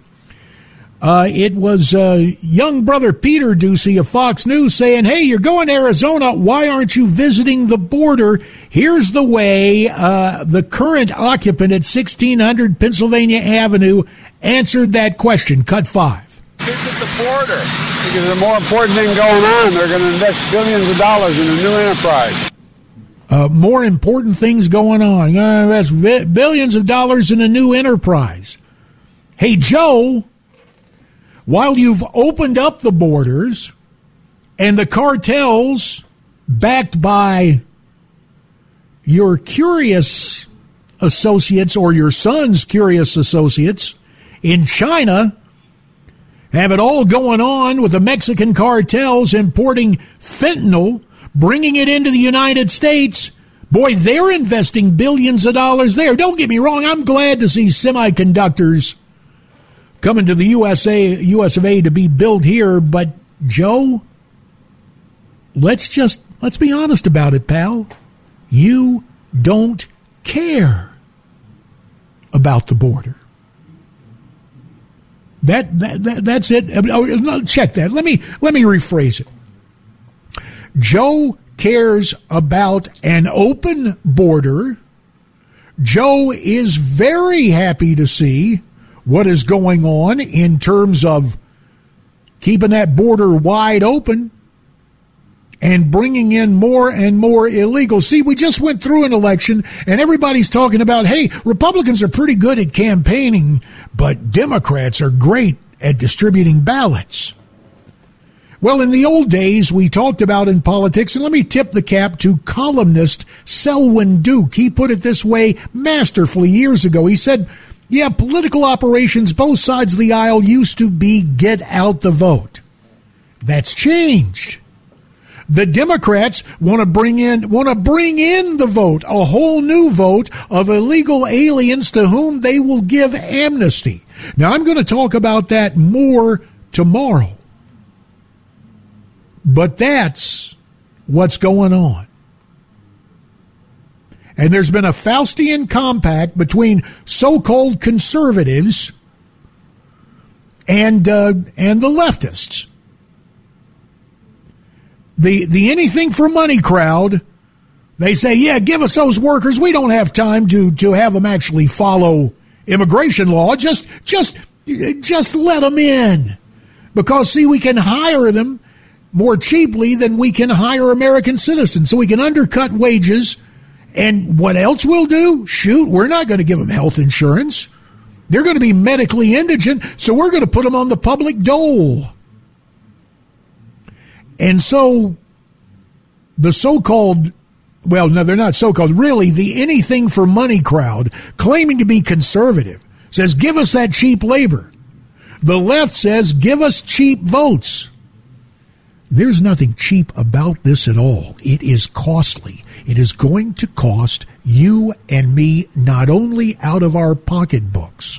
Uh, it was uh, young brother Peter Doocy of Fox News saying, hey, you're going to Arizona. Why aren't you visiting the border? Here's the way uh, the current occupant at sixteen hundred Pennsylvania Avenue answered that question. Cut five. Visit the border because there's a more important thing going on. They're going to invest billions of dollars in a new enterprise. Uh, more important things going on. Uh, that's vi- billions of dollars in a new enterprise. Hey, Joe, while you've opened up the borders and the cartels backed by your curious associates or your son's curious associates in China have it all going on with the Mexican cartels importing fentanyl, bringing it into the United States. Boy, they're investing billions of dollars there. Don't get me wrong. I'm glad to see semiconductors coming to the U S A, U S of A to be built here. But, Joe, let's just, let's be honest about it, pal. You don't care about the border. That, that, that that's it. Oh, check that. Let me let me rephrase it. Joe cares about an open border. Joe is very happy to see what is going on in terms of keeping that border wide open and bringing in more and more illegals. See, we just went through an election, and everybody's talking about, hey, Republicans are pretty good at campaigning, but Democrats are great at distributing ballots. Well, in the old days, we talked about in politics, and let me tip the cap to columnist Selwyn Duke. He put it this way masterfully years ago. He said, yeah, political operations, both sides of the aisle, used to be get out the vote. That's changed. The Democrats want to bring in want to bring in the vote, a whole new vote of illegal aliens to whom they will give amnesty. Now, I'm going to talk about that more tomorrow. But that's what's going on. And there's been a Faustian compact between so-called conservatives and uh, and the leftists. The the anything for money crowd, they say, yeah, give us those workers. We don't have time to, to have them actually follow immigration law. Just just just let them in. Because, see, we can hire them more cheaply than we can hire American citizens. So we can undercut wages. And what else we'll do? Shoot, we're not going to give them health insurance. They're going to be medically indigent, so we're going to put them on the public dole. And so the so-called, well, no, they're not so-called, really the anything for money crowd claiming to be conservative says, give us that cheap labor. The left says, give us cheap votes. There's nothing cheap about this at all. It is costly. It is going to cost you and me not only out of our pocketbooks,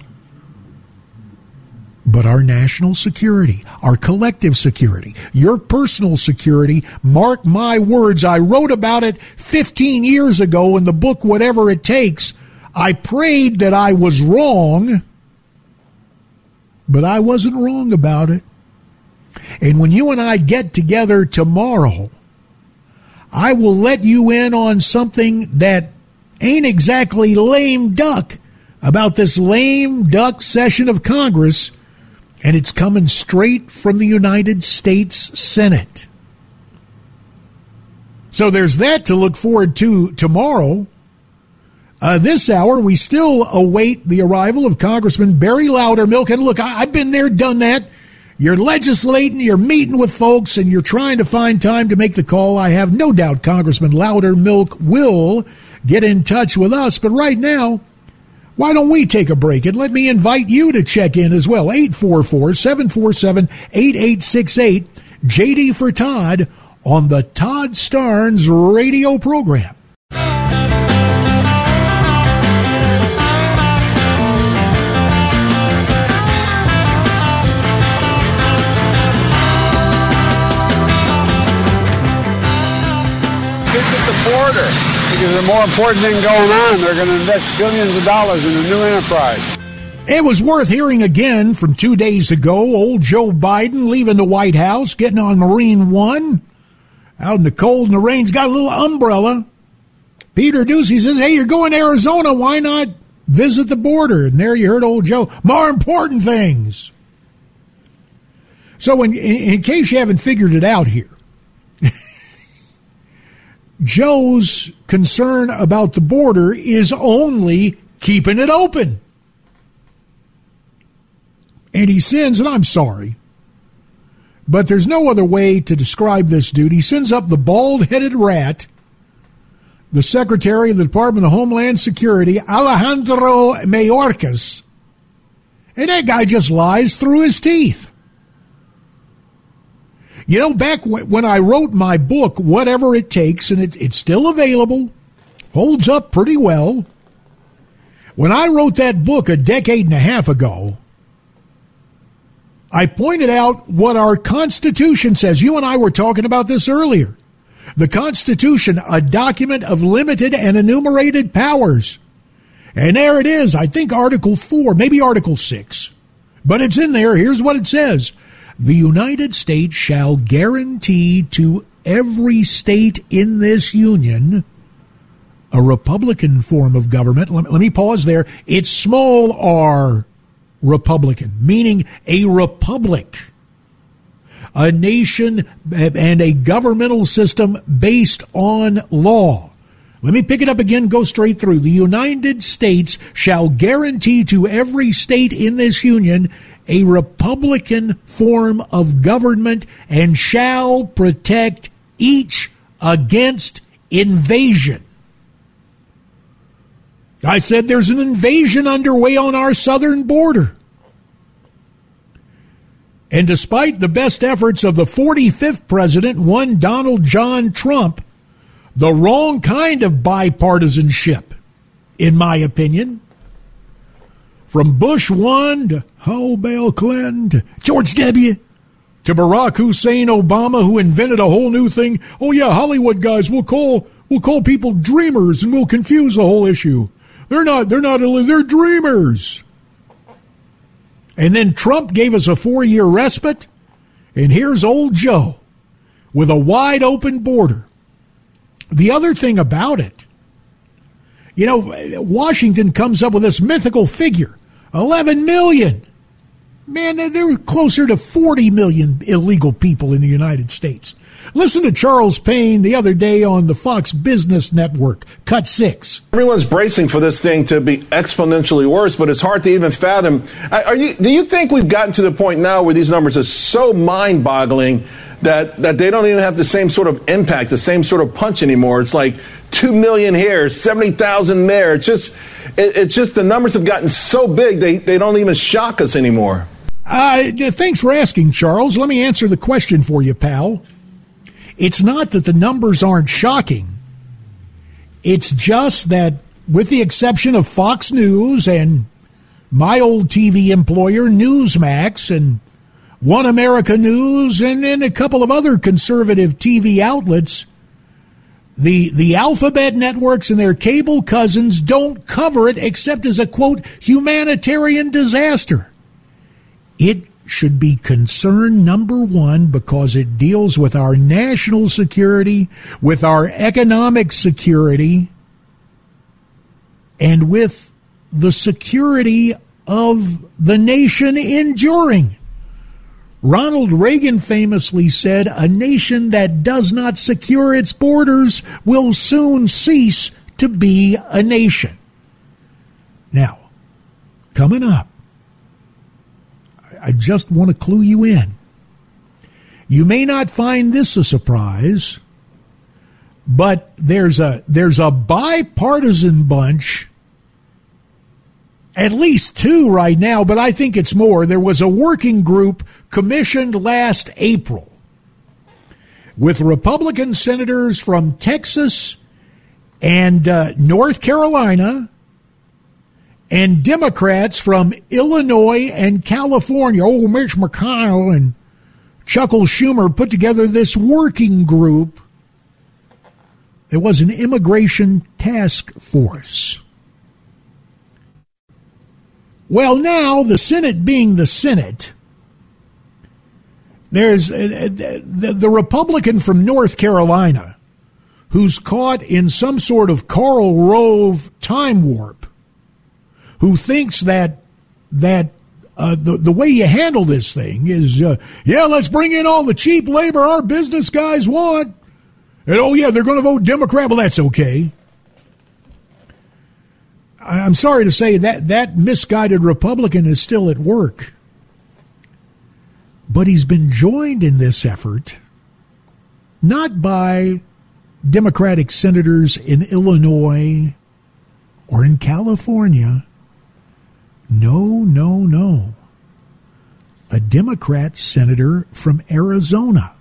but our national security, our collective security, your personal security. Mark my words, I wrote about it fifteen years ago in the book, Whatever It Takes. I prayed that I was wrong, but I wasn't wrong about it. And when you and I get together tomorrow, I will let you in on something that ain't exactly lame duck about this lame duck session of Congress, and it's coming straight from the United States Senate. So there's that to look forward to tomorrow. Uh, this hour, we still await the arrival of Congressman Barry Loudermilk. And look, I, I've been there, done that. You're legislating, you're meeting with folks, and you're trying to find time to make the call. I have no doubt Congressman Loudermilk will get in touch with us. But right now, why don't we take a break? And let me invite you to check in as well. eight four four, seven four seven, eight eight six eight. J D for Todd on the Todd Starnes radio program. Border. Because there's a more important thing going on. They're going to invest billions of dollars in a new enterprise. It was worth hearing again from two days ago. Old Joe Biden leaving the White House, getting on Marine One, out in the cold and the rain's got a little umbrella. Peter Doocy says, hey, you're going to Arizona. Why not visit the border? And there you heard old Joe. More important things. So in, in, in case you haven't figured it out here, Joe's concern about the border is only keeping it open. And he sends, and I'm sorry, but there's no other way to describe this dude. He sends up the bald-headed rat, the Secretary of the Department of Homeland Security, Alejandro Mayorkas, and that guy just lies through his teeth. You know, back when I wrote my book, Whatever It Takes, and it, it's still available, holds up pretty well. When I wrote that book a decade and a half ago, I pointed out what our Constitution says. You and I were talking about this earlier. The Constitution, a document of limited and enumerated powers. And there it is, I think Article four, maybe Article six. But it's in there. Here's what it says. The United States shall guarantee to every state in this union a Republican form of government. Let, let me pause there. It's small r Republican, meaning a republic, a nation and a governmental system based on law. Let me pick it up again, go straight through. The United States shall guarantee to every state in this union a Republican form of government and shall protect each against invasion. I said there's an invasion underway on our southern border. And despite the best efforts of the forty-fifth president, one Donald John Trump, the wrong kind of bipartisanship, in my opinion. From Bush one to oh, Bill Clinton to George W. to Barack Hussein Obama, who invented a whole new thing. Oh yeah, Hollywood guys, we'll call we'll call people dreamers and we'll confuse the whole issue. They're not they're not they're dreamers. And then Trump gave us a four-year respite, and here's old Joe with a wide open border. The other thing about it, you know, Washington comes up with this mythical figure, eleven million. Man, they're closer to forty million illegal people in the United States. Listen to Charles Payne the other day on the Fox Business Network, cut six. Everyone's bracing for this thing to be exponentially worse, but it's hard to even fathom. Are you, do you think we've gotten to the point now where these numbers are so mind-boggling that, that they don't even have the same sort of impact, the same sort of punch anymore? It's like two million here, seventy thousand there. It's just, it, it's just the numbers have gotten so big, they, they don't even shock us anymore. Uh, thanks for asking, Charles. Let me answer the question for you, pal. It's not that the numbers aren't shocking. It's just that, with the exception of Fox News and my old T V employer, Newsmax, and One America News, and, and a couple of other conservative T V outlets, the, the alphabet networks and their cable cousins don't cover it except as a, quote, humanitarian disaster. It should be concern number one because it deals with our national security, with our economic security, and with the security of the nation enduring. Ronald Reagan famously said, "A nation that does not secure its borders will soon cease to be a nation." Now, coming up, I just want to clue you in. You may not find this a surprise, but there's a there's a bipartisan bunch, at least two right now, but I think it's more. There was a working group commissioned last April with Republican senators from Texas and uh, North Carolina, and Democrats from Illinois and California. Oh, Mitch McConnell and Chuckle Schumer put together this working group. There was an immigration task force. Well, now, the Senate being the Senate, there's uh, the, the Republican from North Carolina who's caught in some sort of Karl Rove time warp, who thinks that that uh, the, the way you handle this thing is, uh, yeah, let's bring in all the cheap labor our business guys want. And, oh, yeah, they're going to vote Democrat. Well, that's okay. I'm sorry to say that that misguided Republican is still at work. But he's been joined in this effort not by Democratic senators in Illinois or in California. No, no, no. A Democrat senator from Arizona.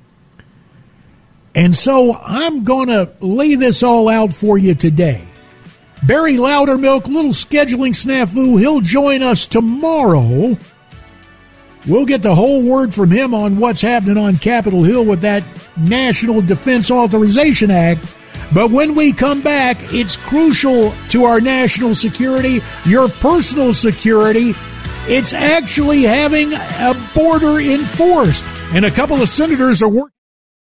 And so I'm going to lay this all out for you today. Barry Loudermilk, little scheduling snafu, he'll join us tomorrow. We'll get the whole word from him on what's happening on Capitol Hill with that National Defense Authorization Act. But when we come back, it's crucial to our national security, your personal security, It's actually having a border enforced, and a couple of senators are working.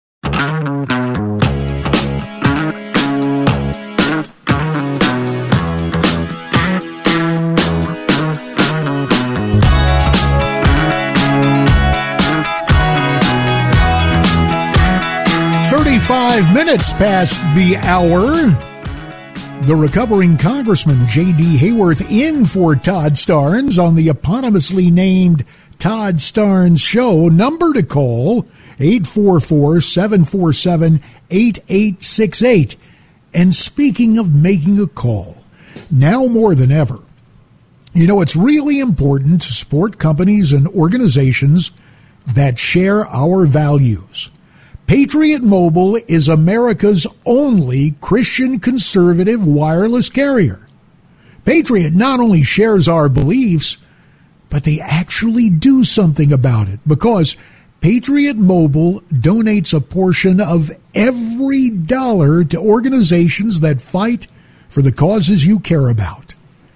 thirty-five minutes past the hour. The recovering Congressman J D. Hayworth in for Todd Starnes on the eponymously named Todd Starnes Show. Number to call, eight four four, seven four seven, eight eight six eight. And speaking of making a call, now more than ever, you know, it's really important to support companies and organizations that share our values. Patriot Mobile is America's only Christian conservative wireless carrier. Patriot not only shares our beliefs, but they actually do something about it, because Patriot Mobile donates a portion of every dollar to organizations that fight for the causes you care about.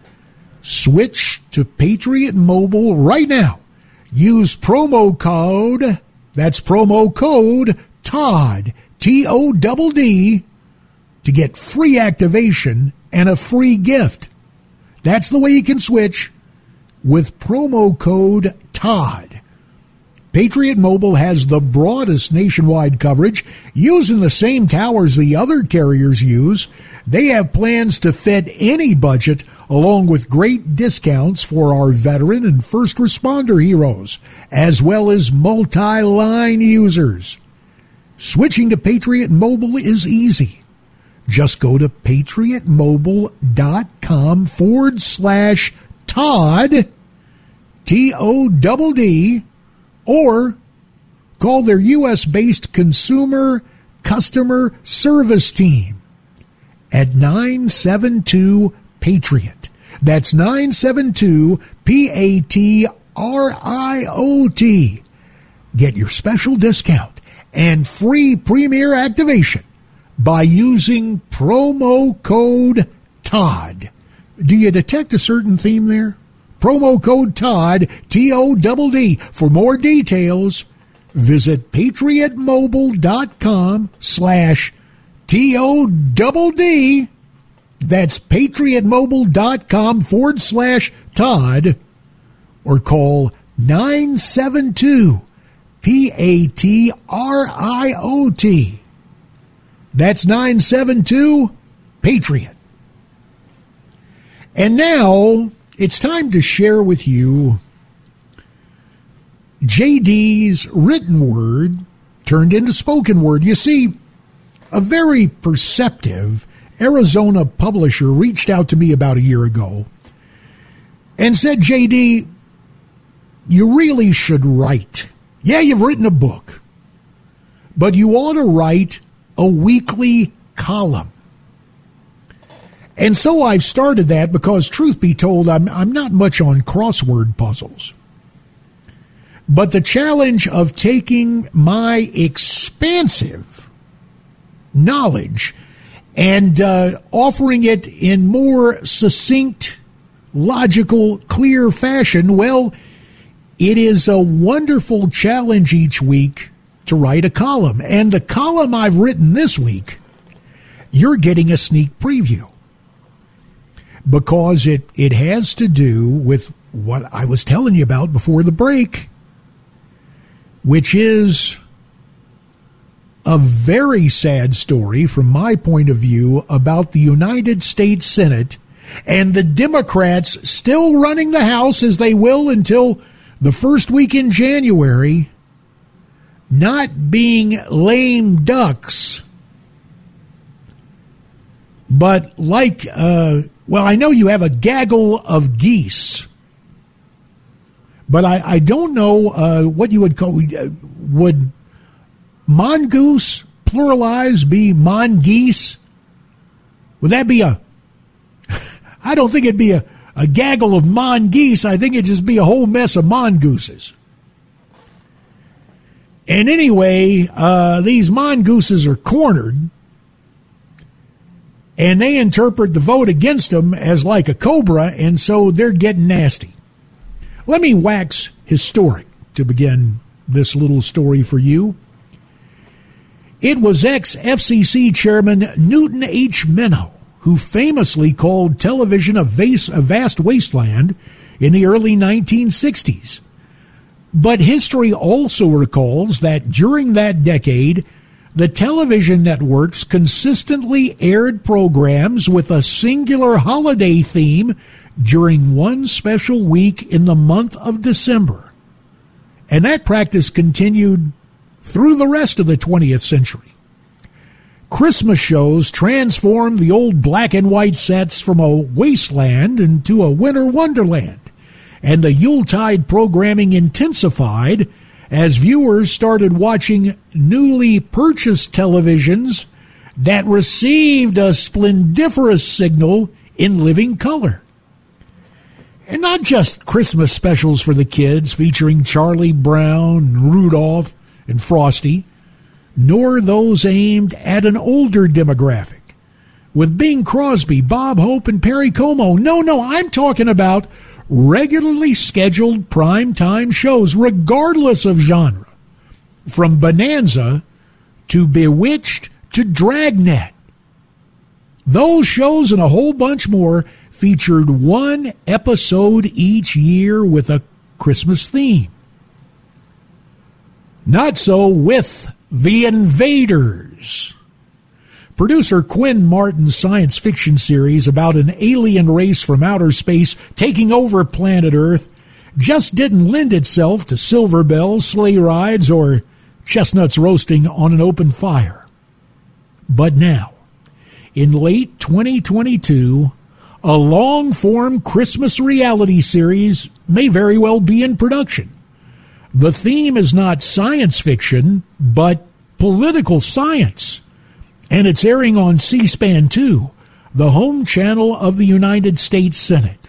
Switch to Patriot Mobile right now. Use promo code, that's promo code Todd, T O D D D, to get free activation and a free gift. That's the way you can switch with promo code Todd. Patriot Mobile has the broadest nationwide coverage, using the same towers the other carriers use. They have plans to fit any budget, along with great discounts for our veteran and first responder heroes, as well as multi-line users. Switching to Patriot Mobile is easy. Just go to patriotmobile.com forward slash Todd, T O D D D, or call their U S-based consumer customer service team at nine seven two PATRIOT. That's nine seven two P A T R I O T. Get your special discount and free premier activation by using promo code Todd. Do you detect a certain theme there? Promo code Todd, T O D D D. For more details, visit patriotmobile.com slash T O D D D. That's patriotmobile.com forward slash Todd, or call nine seven two P A T R I O T. That's nine seven two PATRIOT. And now it's time to share with you J D's written word turned into spoken word. You see, a very perceptive Arizona publisher reached out to me about a year ago and said, J D, you really should write. Yeah, you've written a book, but you ought to write a weekly column. And so I've started that because, truth be told, I'm, I'm not much on crossword puzzles. But the challenge of taking my expansive knowledge and uh, offering it in more succinct, logical, clear fashion, well, it is a wonderful challenge each week to write a column. And the column I've written this week, you're getting a sneak preview, because it, it has to do with what I was telling you about before the break, which is a very sad story from my point of view about the United States Senate and the Democrats still running the House, as they will until the first week in January, not being lame ducks, but like, uh, well, I know you have a gaggle of geese, but I, I don't know uh, what you would call, uh, would mongoose pluralize be mongeese? Would that be a, I don't think it'd be a, a gaggle of mongoose. I think it'd just be a whole mess of mongooses. And anyway, uh, these mongooses are cornered, and they interpret the vote against them as like a cobra, and so they're getting nasty. Let me wax historic to begin this little story for you. It was ex-F C C Chairman Newton H. Minow who famously called television a vast wasteland in the early nineteen sixties. But history also recalls that during that decade, the television networks consistently aired programs with a singular holiday theme during one special week in the month of December. And that practice continued through the rest of the twentieth century. Christmas shows transformed the old black and white sets from a wasteland into a winter wonderland, and the Yuletide programming intensified as viewers started watching newly purchased televisions that received a splendiferous signal in living color. And not just Christmas specials for the kids featuring Charlie Brown, Rudolph, and Frosty, nor those aimed at an older demographic with Bing Crosby, Bob Hope, and Perry Como. No, no, I'm talking about regularly scheduled primetime shows, regardless of genre, from Bonanza to Bewitched to Dragnet. Those shows and a whole bunch more featured one episode each year with a Christmas theme. Not so with The Invaders. Producer Quinn Martin's science fiction series about an alien race from outer space taking over planet Earth just didn't lend itself to silver bells, sleigh rides, or chestnuts roasting on an open fire. But now, in late twenty twenty-two, a long-form Christmas reality series may very well be in production. The theme is not science fiction, but political science. And it's airing on C-SPAN two, the home channel of the United States Senate.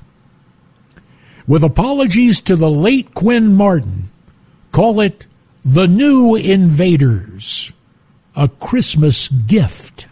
With apologies to the late Quinn Martin, call it The New Invaders, a Christmas gift.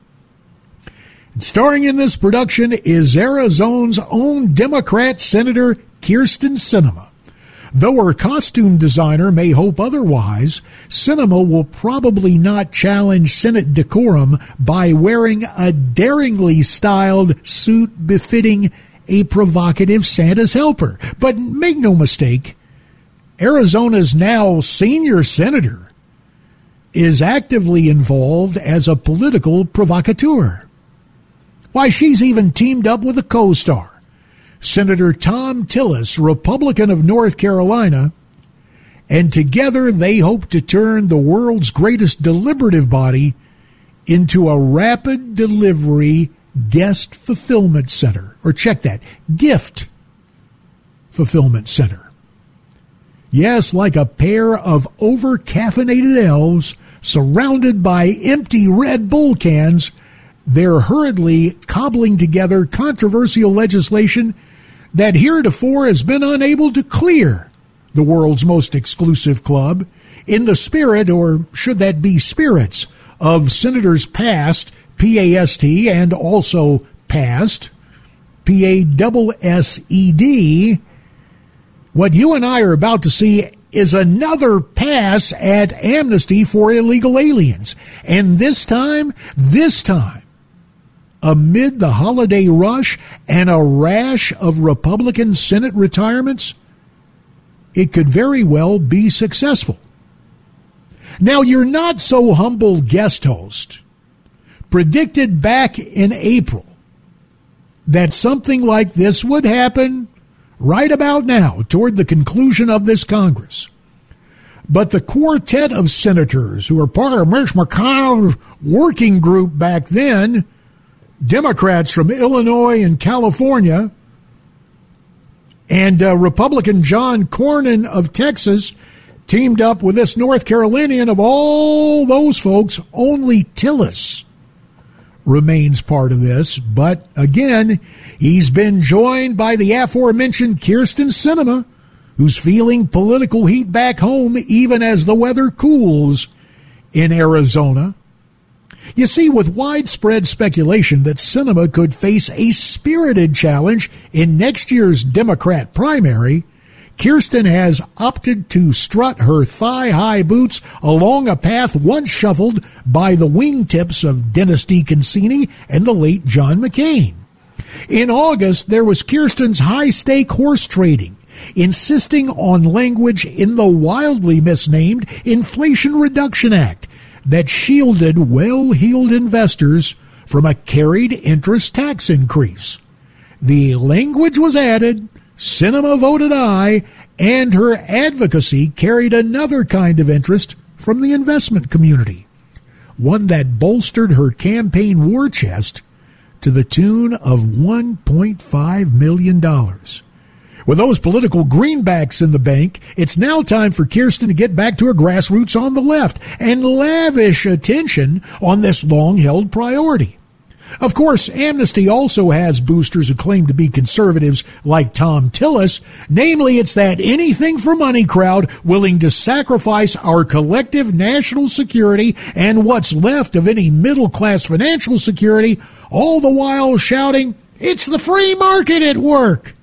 Starring in this production is Arizona's own Democrat Senator Kyrsten Sinema. Though her costume designer may hope otherwise, Sinema will probably not challenge Senate decorum by wearing a daringly styled suit befitting a provocative Santa's helper. But make no mistake, Arizona's now senior senator is actively involved as a political provocateur. Why, she's even teamed up with a co-star, Senator Thom Tillis, Republican of North Carolina, and together they hope to turn the world's greatest deliberative body into a rapid delivery guest fulfillment center. Or check that, gift fulfillment center. Yes, like a pair of over-caffeinated elves surrounded by empty Red Bull cans, they're hurriedly cobbling together controversial legislation that heretofore has been unable to clear the world's most exclusive club in the spirit, or should that be spirits, of senators past, P A S T, and also past, P A S S E D. What you and I are about to see is another pass at amnesty for illegal aliens. And this time, this time, amid the holiday rush and a rash of Republican Senate retirements, it could very well be successful. Now, your not-so-humble guest host predicted back in April that something like this would happen right about now, toward the conclusion of this Congress. But the quartet of senators who were part of Mitch McConnell's working group back then, Democrats from Illinois and California, and uh, Republican John Cornyn of Texas teamed up with this North Carolinian. Of all those folks, only Tillis remains part of this. But again, he's been joined by the aforementioned Kyrsten Sinema, who's feeling political heat back home even as the weather cools in Arizona. You see, with widespread speculation that Sinema could face a spirited challenge in next year's Democrat primary, Kirsten has opted to strut her thigh-high boots along a path once shuffled by the wingtips of Dennis DeConcini and the late John McCain. In August, there was Kirsten's high-stake horse trading, insisting on language in the wildly misnamed Inflation Reduction Act that shielded well-heeled investors from a carried interest tax increase. The language was added, Sinema voted aye, and her advocacy carried another kind of interest from the investment community, one that bolstered her campaign war chest to the tune of one point five million dollars. With those political greenbacks in the bank, it's now time for Kirsten to get back to her grassroots on the left and lavish attention on this long-held priority. Of course, Amnesty also has boosters who claim to be conservatives like Tom Tillis. Namely, it's that anything-for-money crowd willing to sacrifice our collective national security and what's left of any middle-class financial security, all the while shouting, "It's the free market at work."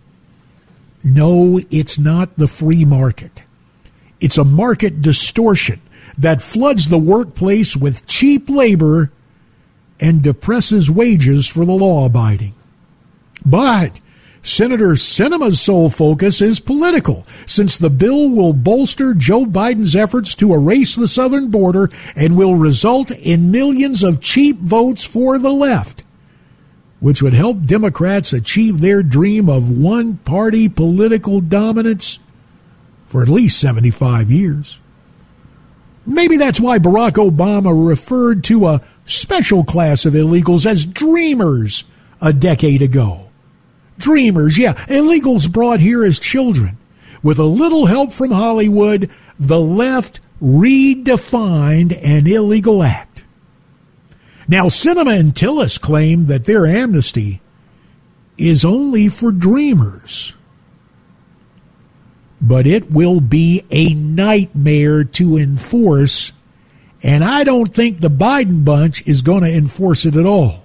No, it's not the free market. It's a market distortion that floods the workplace with cheap labor and depresses wages for the law-abiding. But Senator Sinema's sole focus is political, since the bill will bolster Joe Biden's efforts to erase the southern border and will result in millions of cheap votes for the left, which would help Democrats achieve their dream of one-party political dominance for at least seventy-five years. Maybe that's why Barack Obama referred to a special class of illegals as dreamers a decade ago. Dreamers, yeah, illegals brought here as children. With a little help from Hollywood, the left redefined an illegal act. Now, Sinema and Tillis claim that their amnesty is only for dreamers. But it will be a nightmare to enforce, and I don't think the Biden bunch is going to enforce it at all.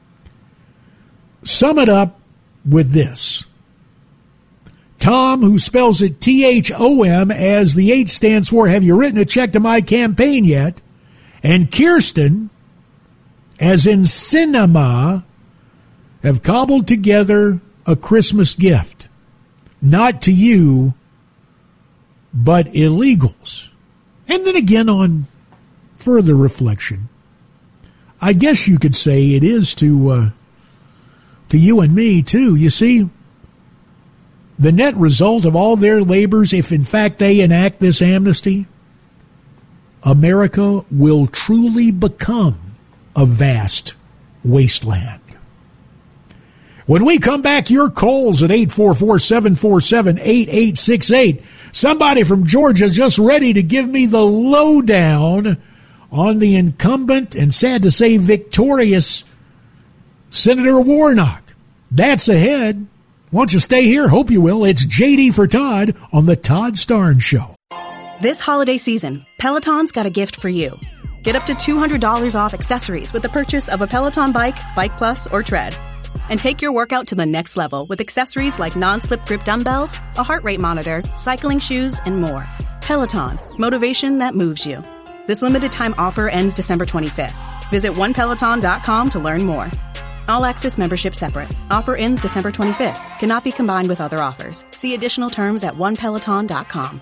Sum it up with this. Tom, who spells it T H O M, as the H stands for, have you written a check to my campaign yet? And Kirsten, as in cinema, have cobbled together a Christmas gift. Not to you, but illegals. And then again, on further reflection, I guess you could say it is to uh, to you and me, too. You see, the net result of all their labors, if in fact they enact this amnesty, America will truly become a vast wasteland. When we come back, your calls at eight four four, seven four seven, eight eight six eight. Somebody from Georgia just ready to give me the lowdown on the incumbent and, sad to say, victorious Senator Warnock. That's ahead. Won't you stay here? Hope you will. It's J D for Todd on the Todd Starnes Show. This holiday season, Peloton's got a gift for you. Get up to two hundred dollars off accessories with the purchase of a Peloton bike, Bike Plus, or Tread. And take your workout to the next level with accessories like non-slip grip dumbbells, a heart rate monitor, cycling shoes, and more. Peloton, motivation that moves you. This limited time offer ends December twenty-fifth. Visit one peloton dot com to learn more. All access membership separate. Offer ends December twenty-fifth. Cannot be combined with other offers. See additional terms at one peloton dot com.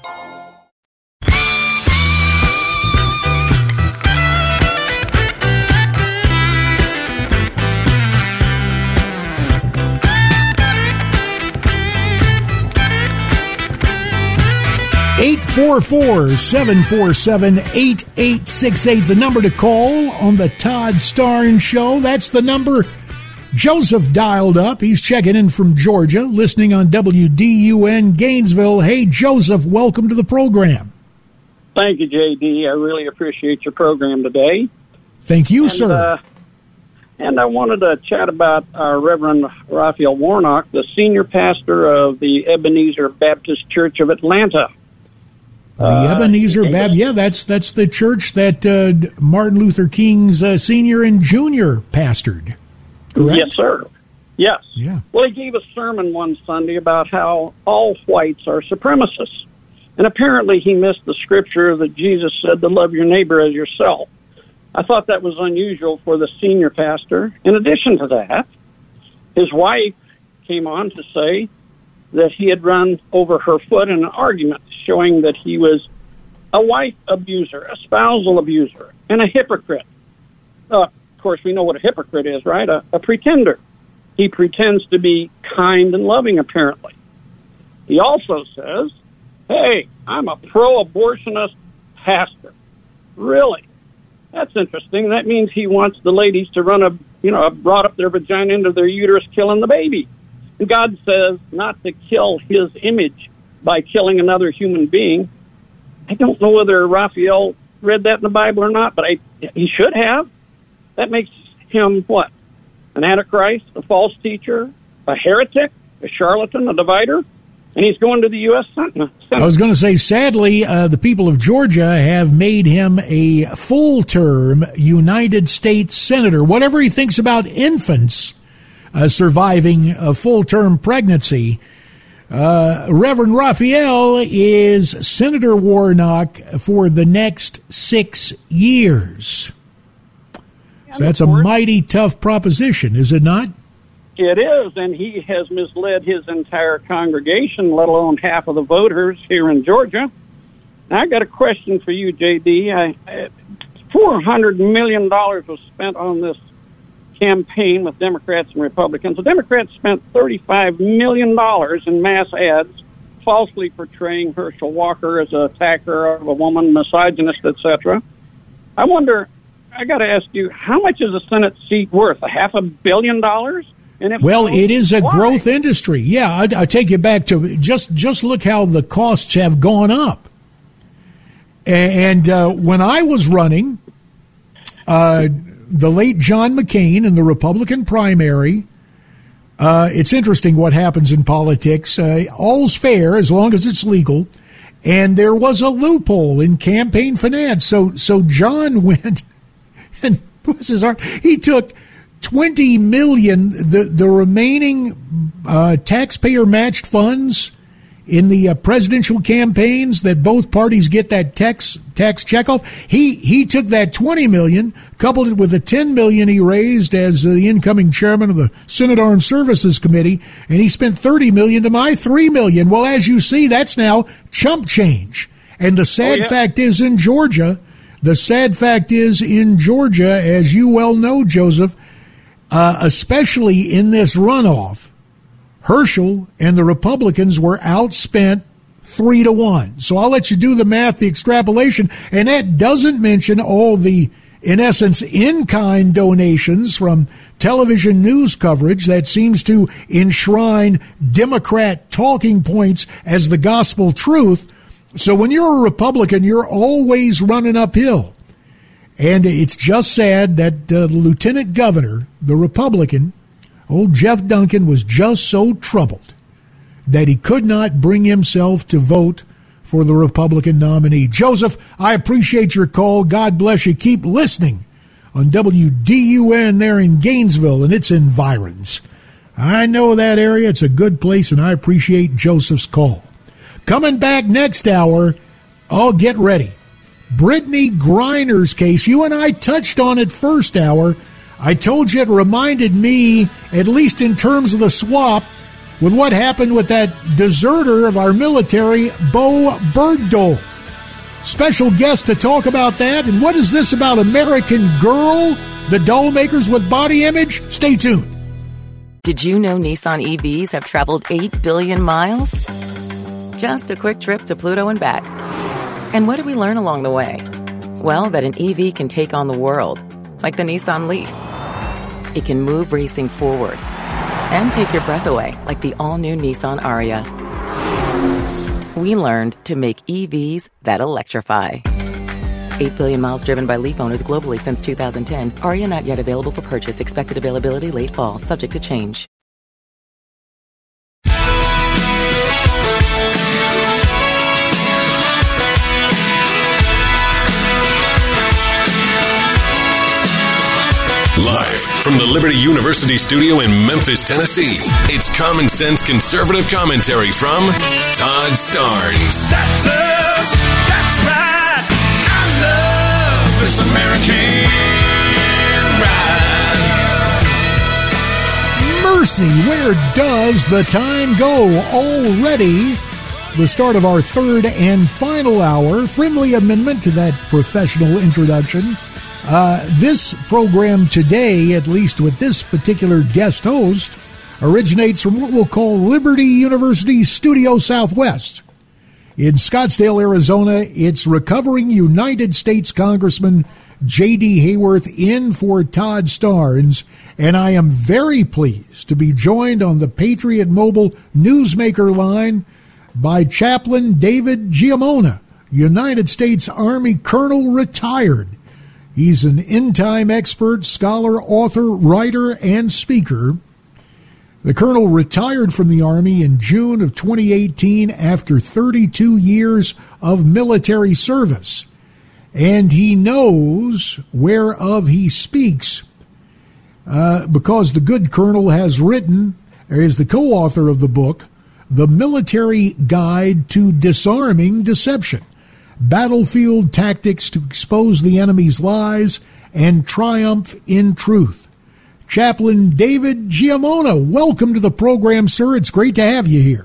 eight four four, seven four seven, eight eight six eight, the number to call on the Todd Starnes Show. That's the number Joseph dialed up. He's checking in from Georgia, listening on W D U N Gainesville. Hey, Joseph, welcome to the program. Thank you, J D. I really appreciate your program today. Thank you, and, sir. Uh, and I wanted to chat about our Reverend Raphael Warnock, the senior pastor of the Ebenezer Baptist Church of Atlanta. The Ebenezer uh, Baptist, yeah, that's that's the church that uh, Martin Luther King's uh, senior and junior pastored, correct? Yes, sir. Yes. Yeah. Well, he gave a sermon one Sunday about how all whites are supremacists. And apparently he missed the scripture that Jesus said to love your neighbor as yourself. I thought that was unusual for the senior pastor. In addition to that, his wife came on to say that he had run over her foot in an argument, showing that he was a wife abuser, a spousal abuser, and a hypocrite. Uh, of course, we know what a hypocrite is, right? A, a pretender. He pretends to be kind and loving, apparently. He also says, hey, I'm a pro-abortionist pastor. Really? That's interesting. That means he wants the ladies to run a, you know, brought up their vagina into their uterus, killing the baby. And God says not to kill his image by killing another human being. I don't know whether Raphael read that in the Bible or not, but I, he should have. That makes him what? An antichrist, a false teacher, a heretic, a charlatan, a divider, and he's going to the U S Senate. I was going to say, sadly, uh, the people of Georgia have made him a full-term United States Senator. Whatever he thinks about infants uh, surviving a full-term pregnancy, uh, Reverend Raphael is Senator Warnock for the next six years. So that's a mighty tough proposition, is it not? It is, and he has misled his entire congregation, let alone half of the voters here in Georgia. Now, I got a question for you, J D. I, I, four hundred million dollars was spent on this campaign with Democrats and Republicans. The Democrats spent thirty-five million dollars in mass ads, falsely portraying Herschel Walker as an attacker of a woman, misogynist, et cetera. I wonder, I got to ask you, how much is a Senate seat worth? A half a billion dollars? And if well, so, it is a why? growth industry. Yeah, I, I take you back to just just look how the costs have gone up. And uh, when I was running, uh, the late John McCain in the Republican primary, uh, it's interesting what happens in politics. Uh, all's fair as long as it's legal. And there was a loophole in campaign finance. So, so John went and bless his heart, he took twenty million, the, the remaining uh, taxpayer matched funds in the uh, presidential campaigns that both parties get that tax tax checkoff. He he took that twenty million, coupled it with the ten million he raised as the incoming chairman of the Senate Armed Services Committee, and he spent thirty million to my three million. Well, as you see, that's now chump change. And the sad oh, yeah. fact is in Georgia, the sad fact is in Georgia, as you well know, Joseph, Uh, especially in this runoff, Herschel and the Republicans were outspent three to one. So I'll let you do the math, the extrapolation, and that doesn't mention all the, in essence, in-kind donations from television news coverage that seems to enshrine Democrat talking points as the gospel truth. So when you're a Republican, you're always running uphill. And it's just sad that uh, the lieutenant governor, the Republican, old Jeff Duncan, was just so troubled that he could not bring himself to vote for the Republican nominee. Joseph, I appreciate your call. God bless you. Keep listening on W D U N there in Gainesville and its environs. I know that area. It's a good place, and I appreciate Joseph's call. Coming back next hour, oh, get ready. Brittany Griner's case. You and I touched on it first hour. I told you it reminded me, at least in terms of the swap, with what happened with that deserter of our military, Bo Bergdahl. Special guest to talk about that. And what is this about American Girl, the doll makers with body image? Stay tuned. Did you know Nissan E Vs have traveled eight billion miles? Just a quick trip to Pluto and back. And what did we learn along the way? Well, that an E V can take on the world, like the Nissan Leaf. It can move racing forward and take your breath away, like the all-new Nissan Ariya. We learned to make E Vs that electrify. eight billion miles driven by Leaf owners globally since two thousand ten. Ariya not yet available for purchase. Expected availability late fall, subject to change. Live from the Liberty University studio in Memphis, Tennessee, it's Common Sense Conservative Commentary from Todd Starnes. That's us. That's right. I love this American ride. Mercy, where does the time go? Already the start of our third and final hour. Friendly amendment to that professional introduction. Uh, this program today, at least with this particular guest host, originates from what we'll call Liberty University Studio Southwest. In Scottsdale, Arizona, it's recovering United States Congressman J D. Hayworth in for Todd Starnes, and I am very pleased to be joined on the Patriot Mobile Newsmaker line by Chaplain David Giammona, United States Army Colonel retired. He's an end-time expert, scholar, author, writer, and speaker. The colonel retired from the Army in June of twenty eighteen after thirty-two years of military service. And he knows whereof he speaks uh, because the good colonel has written, or is the co-author of the book, The Military Guide to Disarming Deception. Battlefield Tactics to Expose the Enemy's Lies and Triumph in Truth. Chaplain David Giammona, welcome to the program, sir. It's great to have you here.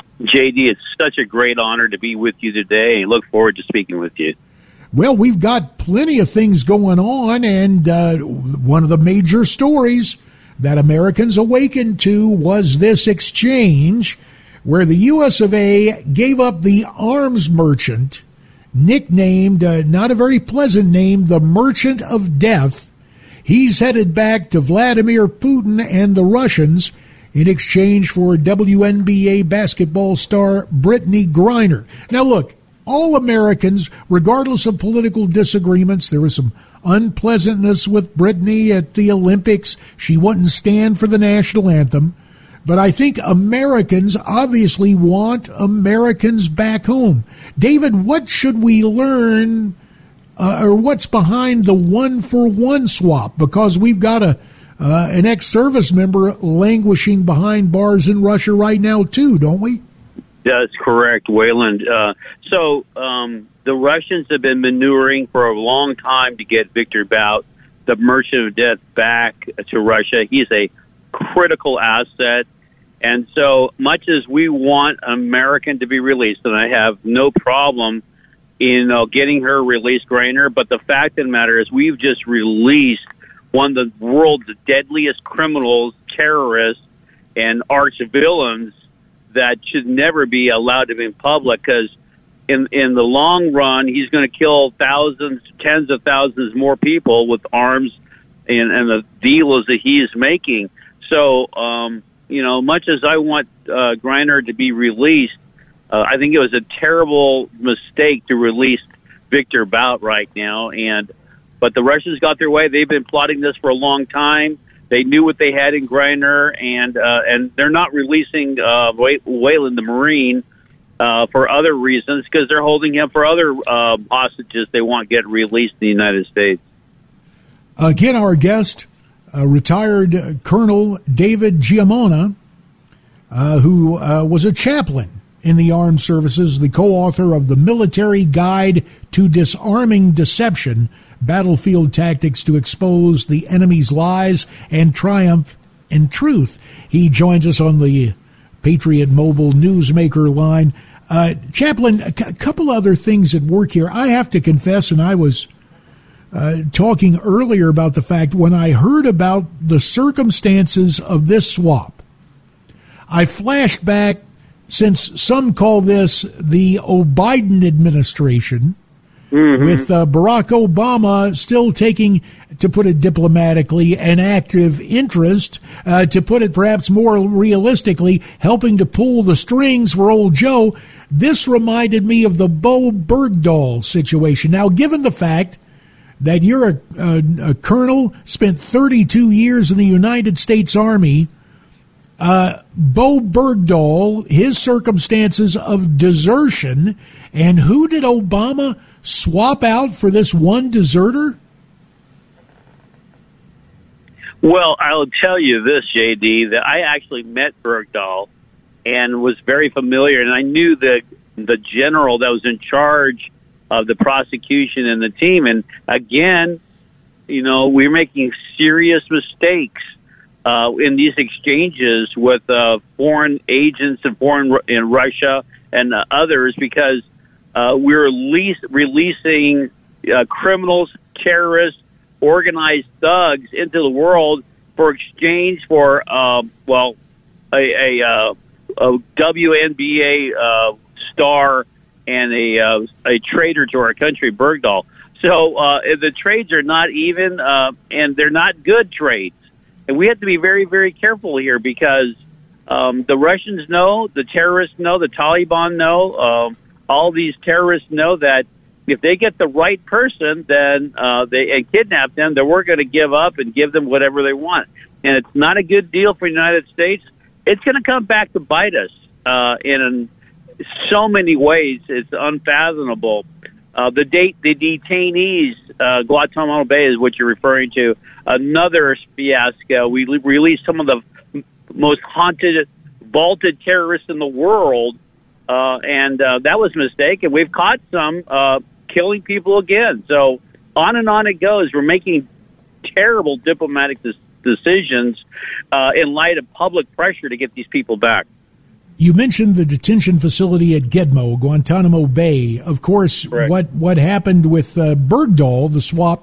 J D, it's such a great honor to be with you today, and look forward to speaking with you. Well, we've got plenty of things going on, and uh, one of the major stories that Americans awakened to was this exchange where the U S of A gave up the arms merchant, nicknamed, uh, not a very pleasant name, the Merchant of Death. He's headed back to Vladimir Putin and the Russians in exchange for W N B A basketball star Brittany Griner. Now, look, all Americans, regardless of political disagreements, there was some unpleasantness with Brittany at the Olympics. She wouldn't stand for the national anthem. But I think Americans obviously want Americans back home. David, what should we learn, uh, or what's behind the one-for-one swap? Because we've got a uh, an ex-service member languishing behind bars in Russia right now, too, don't we? That's correct, Wayland. Uh, so um, the Russians have been maneuvering for a long time to get Victor Bout, the Merchant of Death, back to Russia. He's a critical asset. And so much as we want an American to be released, and I have no problem in uh, getting her released, Griner, but the fact of the matter is we've just released one of the world's deadliest criminals, terrorists, and arch villains that should never be allowed to be in public, because in, in the long run, he's going to kill thousands, tens of thousands more people with arms and, and the deals that he is making. So, um, you know, much as I want uh, Griner to be released, uh, I think it was a terrible mistake to release Victor Bout right now. And but the Russians got their way. They've been plotting this for a long time. They knew what they had in Griner, and uh, and they're not releasing uh, Wayland the Marine uh, for other reasons, because they're holding him for other uh, hostages they want to get released in the United States. Again, our guest, Uh, retired uh, Colonel David Giammona, uh, who uh, was a chaplain in the armed services, the co-author of The Military Guide to Disarming Deception, Battlefield Tactics to Expose the Enemy's Lies and Triumph in Truth. He joins us on the Patriot Mobile Newsmaker line. Uh, Chaplain, a c- couple other things at work here. I have to confess, and I was Uh, talking earlier about the fact when I heard about the circumstances of this swap, I flashed back, since some call this the O'Biden administration, mm-hmm. with uh, Barack Obama still taking, to put it diplomatically, an active interest, uh, to put it perhaps more realistically, helping to pull the strings for old Joe. This reminded me of the Bo Bergdahl situation. Now, given the fact that you're a, a, a colonel, spent thirty-two years in the United States Army, uh, Bo Bergdahl, his circumstances of desertion, and who did Obama swap out for this one deserter? Well, I'll tell you this, J D, that I actually met Bergdahl and was very familiar, and I knew the the general that was in charge of the prosecution and the team. And again, you know, we're making serious mistakes uh, in these exchanges with uh, foreign agents and foreign in Russia and uh, others, because uh, we're least releasing uh, criminals, terrorists, organized thugs into the world for exchange for, uh, well, a, a, uh, a W N B A uh, star and a uh, a traitor to our country, Bergdahl. So uh, the trades are not even, uh, and they're not good trades. And we have to be very, very careful here, because um, the Russians know, the terrorists know, the Taliban know, uh, all these terrorists know that if they get the right person, then uh, they and kidnap them, then we're going to give up and give them whatever they want. And it's not a good deal for the United States. It's going to come back to bite us uh, in so many ways. It's unfathomable. Uh, the date, the detainees, uh, Guantanamo Bay is what you're referring to. Another fiasco. We released some of the m- most haunted, vaulted terrorists in the world, uh, and uh, that was a mistake. And we've caught some uh, killing people again. So on and on it goes. We're making terrible diplomatic des- decisions uh, in light of public pressure to get these people back. You mentioned the detention facility at Gitmo, Guantanamo Bay. Of course, Correct. what what happened with uh, Bergdahl, the swap,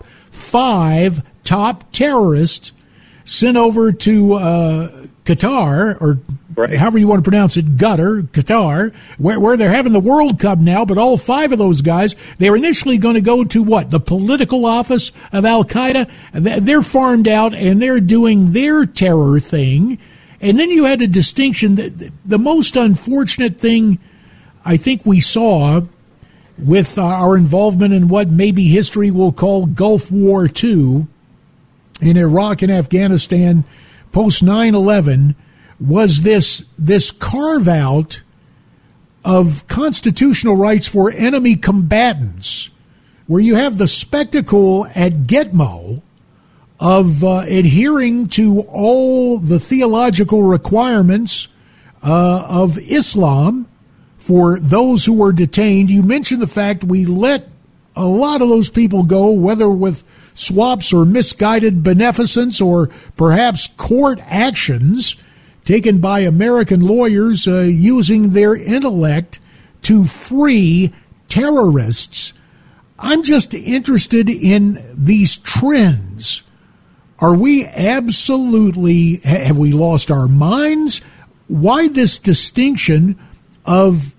five top terrorists sent over to uh, Qatar, or right. however you want to pronounce it, Qatar, Qatar, where, where they're having the World Cup now, but all five of those guys, they were initially going to go to what? The political office of Al-Qaeda? They're farmed out, and they're doing their terror thing. And then you had a distinction. That the most unfortunate thing I think we saw with our involvement in what maybe history will call Gulf War Two in Iraq and Afghanistan post nine eleven was this this carve out of constitutional rights for enemy combatants, where you have the spectacle at Gitmo of uh, adhering to all the theological requirements uh, of Islam for those who were detained. You mentioned the fact we let a lot of those people go, whether with swaps or misguided beneficence or perhaps court actions taken by American lawyers uh, using their intellect to free terrorists. I'm just interested in these trends. Are we absolutely, have we lost our minds? Why this distinction of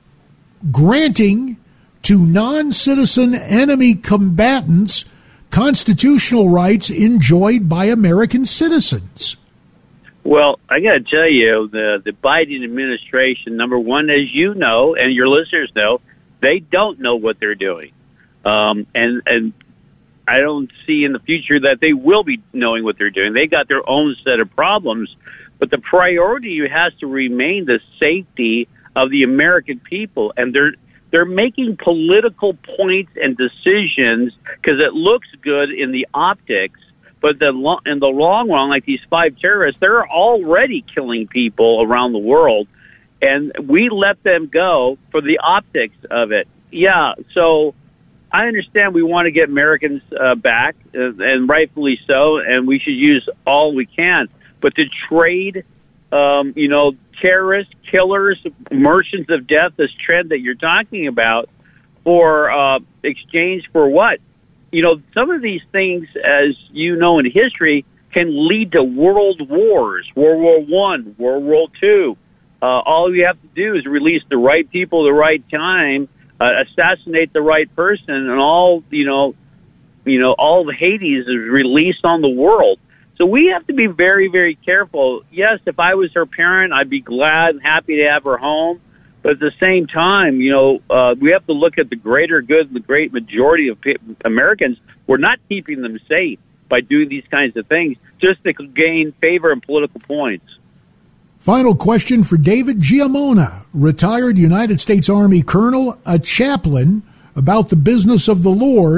granting to non-citizen enemy combatants constitutional rights enjoyed by American citizens? Well, I got to tell you, the, the Biden administration, number one, as you know, and your listeners know, they don't know what they're doing. Um, and, and, I don't see in the future that they will be knowing what they're doing. They got their own set of problems, but the priority has to remain the safety of the American people. And they're they're making political points and decisions because it looks good in the optics, but the lo- in the long run, like these five terrorists, they're already killing people around the world, and we let them go for the optics of it. Yeah, so I understand we want to get Americans uh, back, uh, and rightfully so, and we should use all we can. But to trade, um, you know, terrorists, killers, merchants of death, this trend that you're talking about, for uh, exchange for what? You know, some of these things, as you know in history, can lead to world wars, World War One, World War Two. Uh, all you have to do is release the right people at the right time, Uh, assassinate the right person, and all you know, you know, all of Hades is released on the world. So we have to be very, very careful. Yes, if I was her parent, I'd be glad and happy to have her home. But at the same time, you know, uh, we have to look at the greater good, the great majority of Americans. We're not keeping them safe by doing these kinds of things just to gain favor and political points. Final question for David Giamona, retired United States Army colonel, a chaplain about the business of the Lord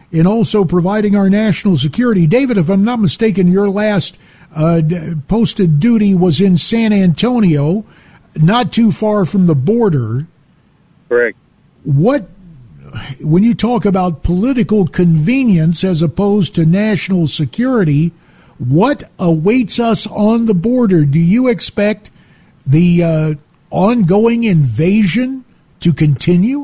in also providing our national security. David, if I'm not mistaken, your last uh, posted duty was in San Antonio, not too far from the border. Correct. What, when you talk about political convenience as opposed to national security, what awaits us on the border? Do you expect the uh, ongoing invasion to continue?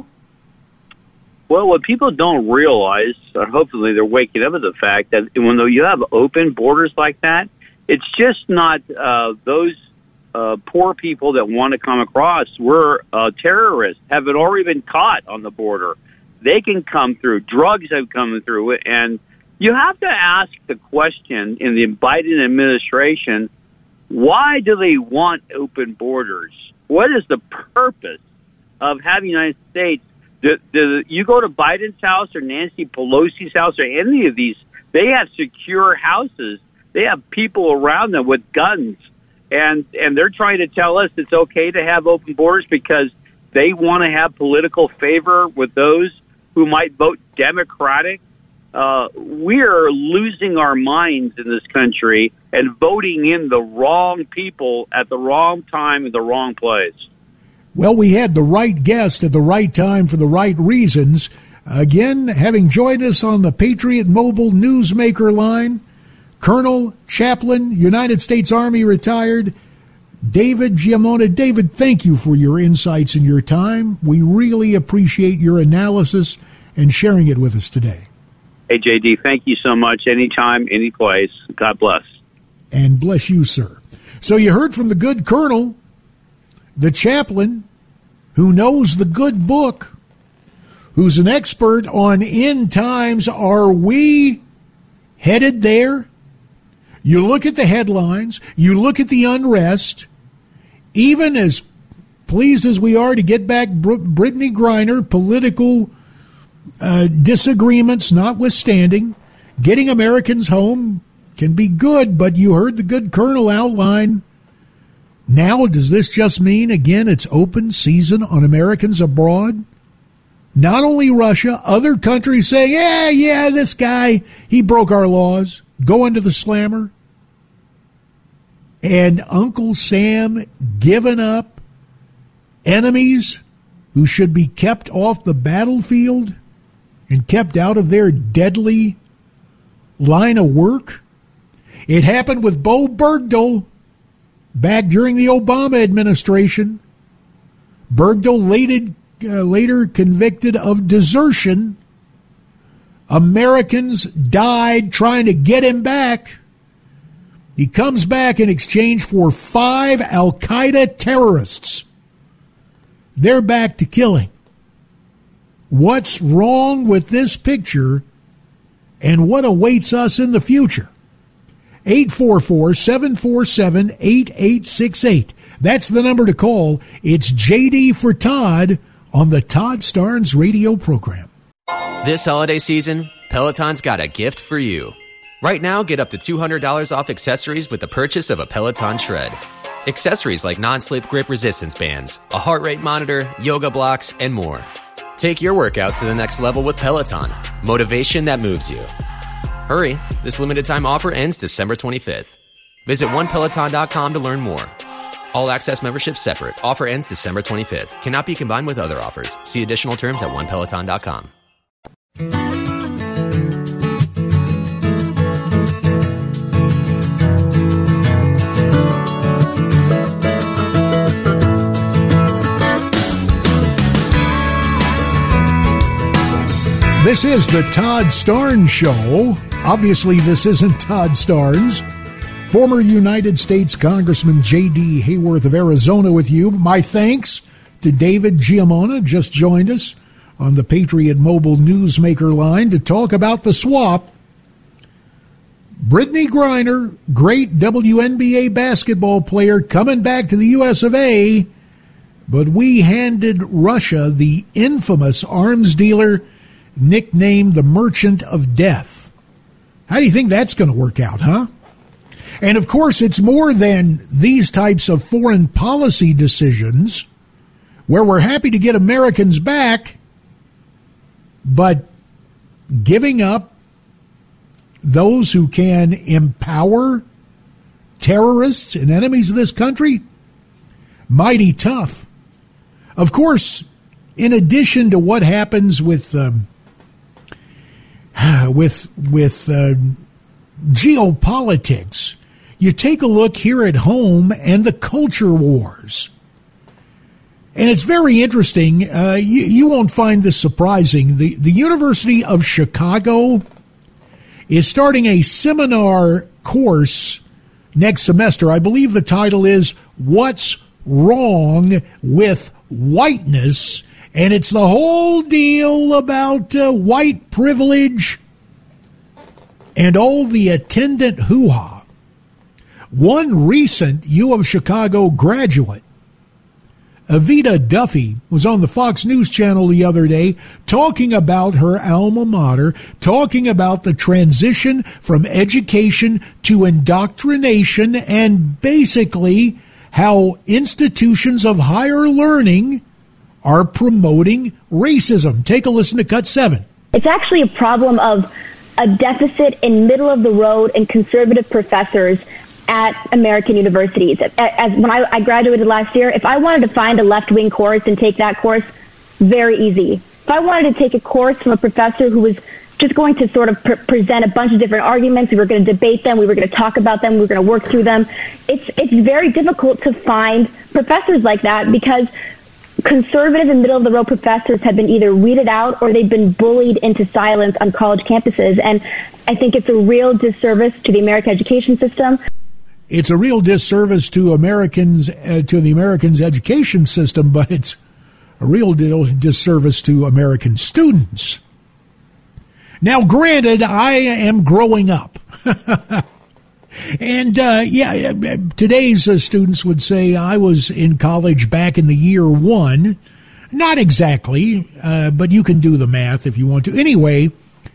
Well, what people don't realize, or hopefully they're waking up to the fact that when you have open borders like that, it's just not uh, those uh, poor people that want to come across. We're uh, terrorists, have it already been caught on the border. They can come through. Drugs have come through it. And you have to ask the question in the Biden administration, why do they want open borders? What is the purpose of having the United States? Do, do you go to Biden's house or Nancy Pelosi's house or any of these, they have secure houses. They have people around them with guns. And, and they're trying to tell us it's okay to have open borders because they want to have political favor with those who might vote Democratic. Uh, we are losing our minds in this country and voting in the wrong people at the wrong time in the wrong place. Well, we had the right guest at the right time for the right reasons. Again, having joined us on the Patriot Mobile Newsmaker line, Colonel, Chaplain, United States Army retired, David Giammona. David, thank you for your insights and your time. We really appreciate your analysis and sharing it with us today. Hey, J D, thank you so much. Anytime, any place. God bless. And bless you, sir. So you heard from the good Colonel, the chaplain, who knows the good book, who's an expert on end times. Are we headed there? You look at the headlines, you look at the unrest, even as pleased as we are to get back Br- Brittany Griner, political uh, disagreements notwithstanding, getting Americans home can be good, but you heard the good Colonel outline. Now, does this just mean, again, it's open season on Americans abroad? Not only Russia, other countries saying, yeah, yeah, this guy, he broke our laws. Go into the slammer. And Uncle Sam giving up enemies who should be kept off the battlefield and kept out of their deadly line of work. It happened with Bo Bergdahl back during the Obama administration. Bergdahl later, uh, later convicted of desertion. Americans died trying to get him back. He comes back in exchange for five Al-Qaeda terrorists. They're back to killing. What's wrong with this picture and what awaits us in the future? eight four four, seven four seven, eight eight six eight. That's the number to call. It's J D for Todd on the Todd Starnes radio program. This holiday season, Peloton's got a gift for you. Right now, get up to two hundred dollars off accessories with the purchase of a Peloton Shred. Accessories like non-slip grip resistance bands, a heart rate monitor, yoga blocks, and more. Take your workout to the next level with Peloton. Motivation that moves you. Hurry, this limited time offer ends December twenty-fifth. Visit one peloton dot com to learn more. All access membership separate. Offer ends December twenty-fifth. Cannot be combined with other offers. See additional terms at one peloton dot com. This is the Todd Starnes Show. Obviously, this isn't Todd Starnes. Former United States Congressman J D. Hayworth of Arizona with you. My thanks to David Giammona, just joined us on the Patriot Mobile Newsmaker line to talk about the swap. Brittany Griner, great W N B A basketball player, coming back to the U S of A, but we handed Russia the infamous arms dealer nicknamed the Merchant of Death. How do you think that's going to work out, huh? And, of course, it's more than these types of foreign policy decisions where we're happy to get Americans back, but giving up those who can empower terrorists and enemies of this country? Mighty tough. Of course, in addition to what happens with um, with with uh, geopolitics, you take a look here at home and the culture wars. And it's very interesting. Uh, you, you won't find this surprising. The, the University of Chicago is starting a seminar course next semester. I believe the title is What's Wrong with Whiteness? And it's the whole deal about uh, white privilege and all the attendant hoo-ha. One recent U of Chicago graduate, Evita Duffy, was on the Fox News Channel the other day talking about her alma mater, talking about the transition from education to indoctrination, and basically how institutions of higher learning are promoting racism. Take a listen to Cut seven. It's actually a problem of a deficit in middle-of-the-road and conservative professors at American universities. As when I, I graduated last year, if I wanted to find a left-wing course and take that course, very easy. If I wanted to take a course from a professor who was just going to sort of pre- present a bunch of different arguments, we were going to debate them, we were going to talk about them, we were going to work through them, it's it's very difficult to find professors like that because conservative and middle-of-the-road professors have been either weeded out or they've been bullied into silence on college campuses. And I think it's a real disservice to the American education system. It's a real disservice to Americans, uh, to the Americans' education system, but it's a real disservice to American students. Now, granted, I am growing up. And, uh, yeah, today's uh, students would say I was in college back in the year one. Not exactly, uh, but you can do the math if you want to. Anyway,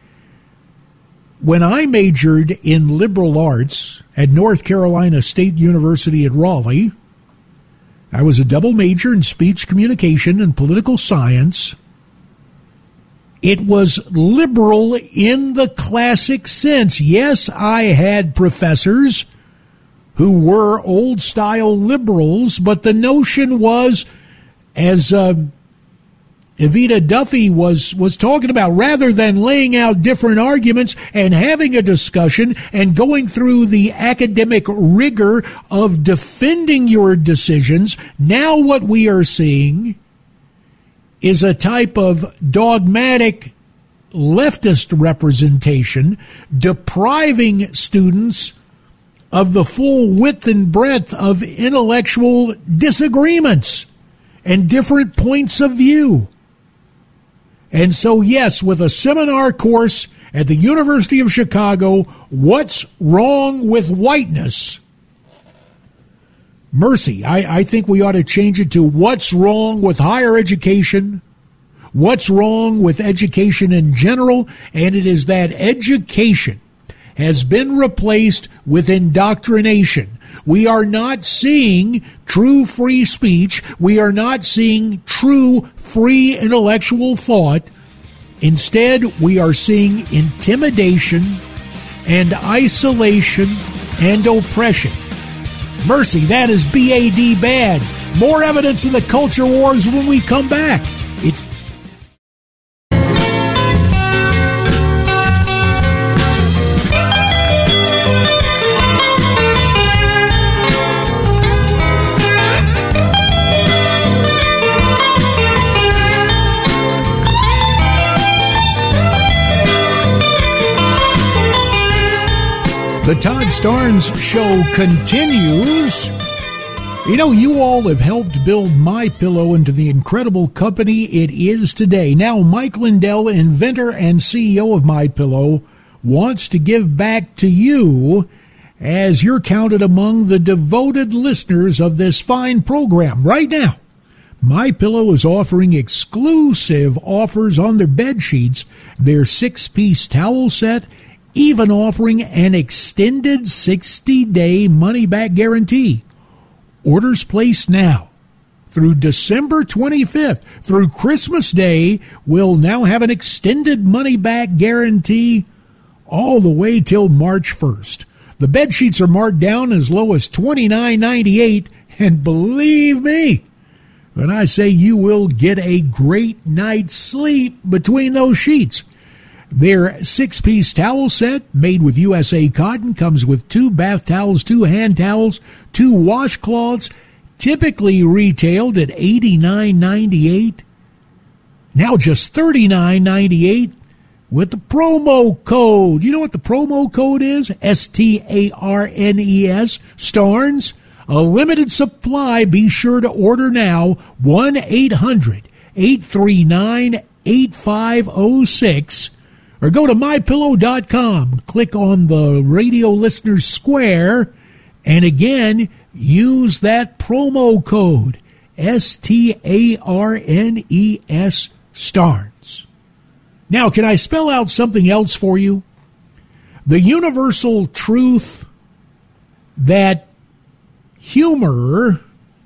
when I majored in liberal arts at North Carolina State University at Raleigh, I was a double major in speech communication and political science. It was liberal in the classic sense. Yes, I had professors who were old-style liberals, but the notion was, as uh, Evita Duffy was, was talking about, rather than laying out different arguments and having a discussion and going through the academic rigor of defending your decisions, now what we are seeing is a type of dogmatic leftist representation, depriving students of the full width and breadth of intellectual disagreements and different points of view. And so, yes, with a seminar course at the University of Chicago, What's Wrong with Whiteness? Mercy, I, I think we ought to change it to What's Wrong with Higher Education? What's wrong with education in general? And it is that education has been replaced with indoctrination. We are not seeing true free speech. We are not seeing true free intellectual thought. Instead, we are seeing intimidation and isolation and oppression. Mercy, that is B A D bad. More evidence of the culture wars when we come back. It's The Todd Starnes Show continues. You know, you all have helped build MyPillow into the incredible company it is today. Now, Mike Lindell, inventor and C E O of MyPillow, wants to give back to you as you're counted among the devoted listeners of this fine program. Right now, MyPillow is offering exclusive offers on their bed sheets, their six-piece towel set, even offering an extended sixty-day money-back guarantee. Orders placed now through December twenty-fifth. Through Christmas Day, we'll now have an extended money-back guarantee all the way till March first. The bed sheets are marked down as low as twenty-nine ninety-eight, and believe me, when I say you will get a great night's sleep between those sheets. Their six-piece towel set, made with U S A cotton, comes with two bath towels, two hand towels, two washcloths, typically retailed at eighty-nine ninety-eight. Now just thirty-nine ninety-eight with the promo code. You know what the promo code is? S T A R N E S, Starnes. A limited supply. Be sure to order now. one eight hundred eight three nine eight five zero six. Or go to my pillow dot com, click on the radio listeners square, and again, use that promo code, S T A R N E S, Starnes. Now, can I spell out something else for you? The universal truth that humor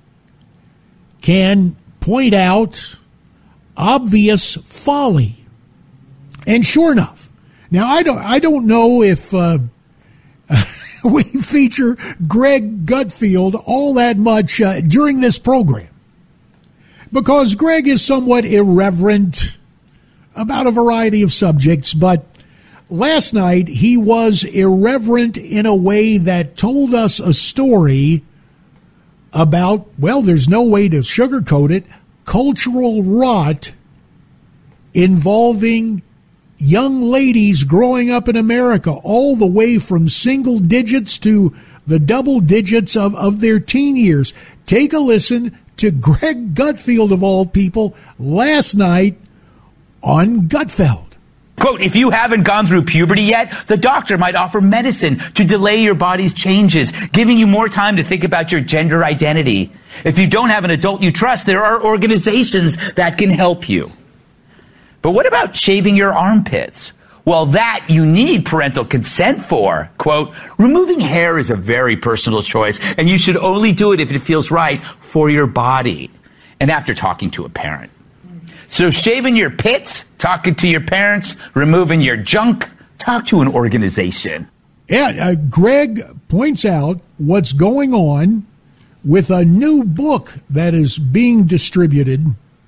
can point out obvious folly. And sure enough, now I don't I don't know if uh, we feature Greg Gutfeld all that much uh, during this program, because Greg is somewhat irreverent about a variety of subjects, but last night he was irreverent in a way that told us a story about, well, there's no way to sugarcoat it, cultural rot involving young ladies growing up in America, all the way from single digits to the double digits of, of their teen years. Take a listen to Greg Gutfeld, of all people, last night on Gutfeld. Quote, if you haven't gone through puberty yet, the doctor might offer medicine to delay your body's changes, giving you more time to think about your gender identity. If you don't have an adult you trust, there are organizations that can help you. But what about shaving your armpits? Well, that you need parental consent for. Quote, removing hair is a very personal choice, and you should only do it if it feels right for your body and after talking to a parent. So shaving your pits, talking to your parents, removing your junk, talk to an organization. Yeah, uh, Greg points out what's going on with a new book that is being distributed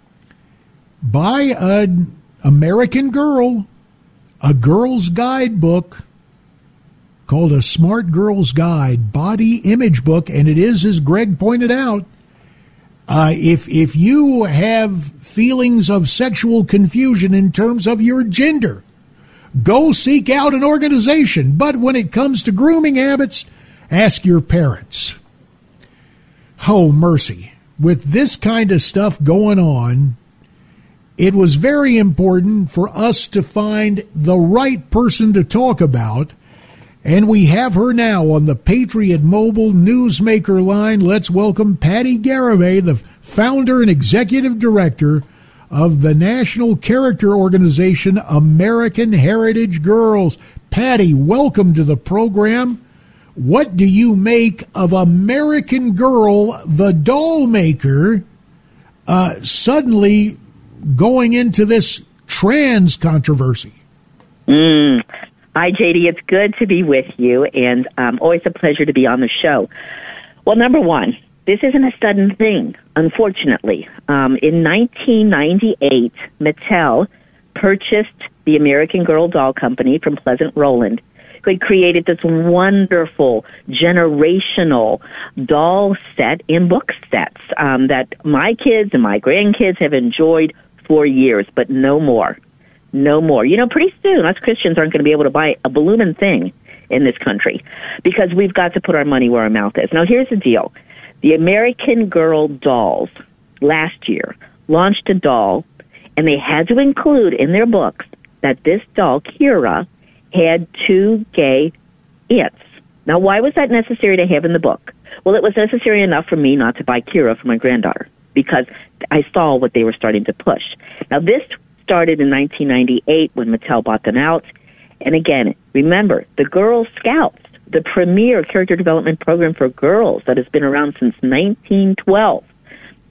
by an American girl, a girl's guidebook called A Smart Girl's Guide, body image book, and it is, as Greg pointed out, Uh, if if you have feelings of sexual confusion in terms of your gender, go seek out an organization. But when it comes to grooming habits, ask your parents. Oh, mercy. With this kind of stuff going on, it was very important for us to find the right person to talk about. And we have her now on the Patriot Mobile Newsmaker line. Let's welcome Patty Garibay, the founder and executive director of the national character organization American Heritage Girls. Patty, welcome to the program. What do you make of American Girl, the doll maker, uh, suddenly going into this trans controversy? Mm. Hi, J D. It's good to be with you, and um, always a pleasure to be on the show. Well, number one, this isn't a sudden thing, unfortunately. Um, in nineteen ninety-eight, Mattel purchased the American Girl doll company from Pleasant Rowland, who had created this wonderful generational doll set in book sets um, that my kids and my grandkids have enjoyed for years, but no more. No more. You know, pretty soon, us Christians aren't going to be able to buy a blooming thing in this country because we've got to put our money where our mouth is. Now, here's the deal. The American Girl dolls last year launched a doll, and they had to include in their books that this doll, Kira, had two gay aunts. Now, why was that necessary to have in the book? Well, it was necessary enough for me not to buy Kira for my granddaughter because I saw what they were starting to push. Now, this started in nineteen ninety-eight when Mattel bought them out. And again, remember, the Girl Scouts, the premier character development program for girls that has been around since nineteen twelve,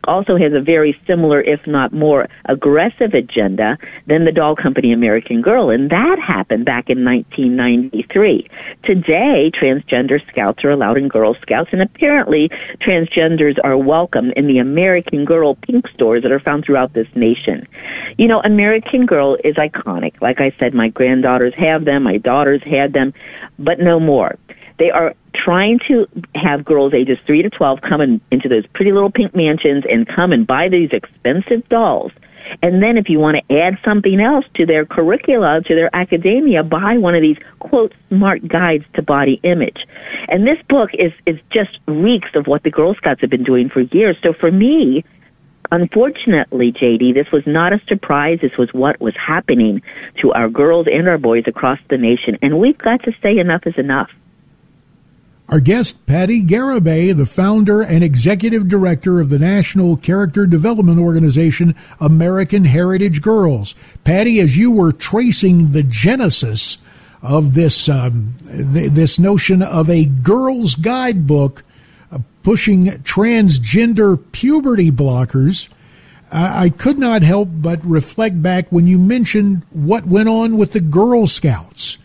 also has a very similar, if not more aggressive agenda than the doll company American Girl, and that happened back in nineteen ninety-three. Today, transgender scouts are allowed in Girl Scouts, and apparently transgenders are welcome in the American Girl pink stores that are found throughout this nation. You know, American Girl is iconic. Like I said, my granddaughters have them, my daughters had them, but no more. They are trying to have girls ages three to twelve come in, into those pretty little pink mansions and come and buy these expensive dolls. And then if you want to add something else to their curricula, to their academia, buy one of these, quote, smart guides to body image. And this book is, is just reeks of what the Girl Scouts have been doing for years. So for me, unfortunately, J D, this was not a surprise. This was what was happening to our girls and our boys across the nation. And we've got to say enough is enough. Our guest, Patty Garibay, the founder and executive director of the national character development organization, American Heritage Girls. Patty, as you were tracing the genesis of this um, th- this notion of a girl's guidebook uh, pushing transgender puberty blockers, uh, I could not help but reflect back when you mentioned what went on with the Girl Scouts.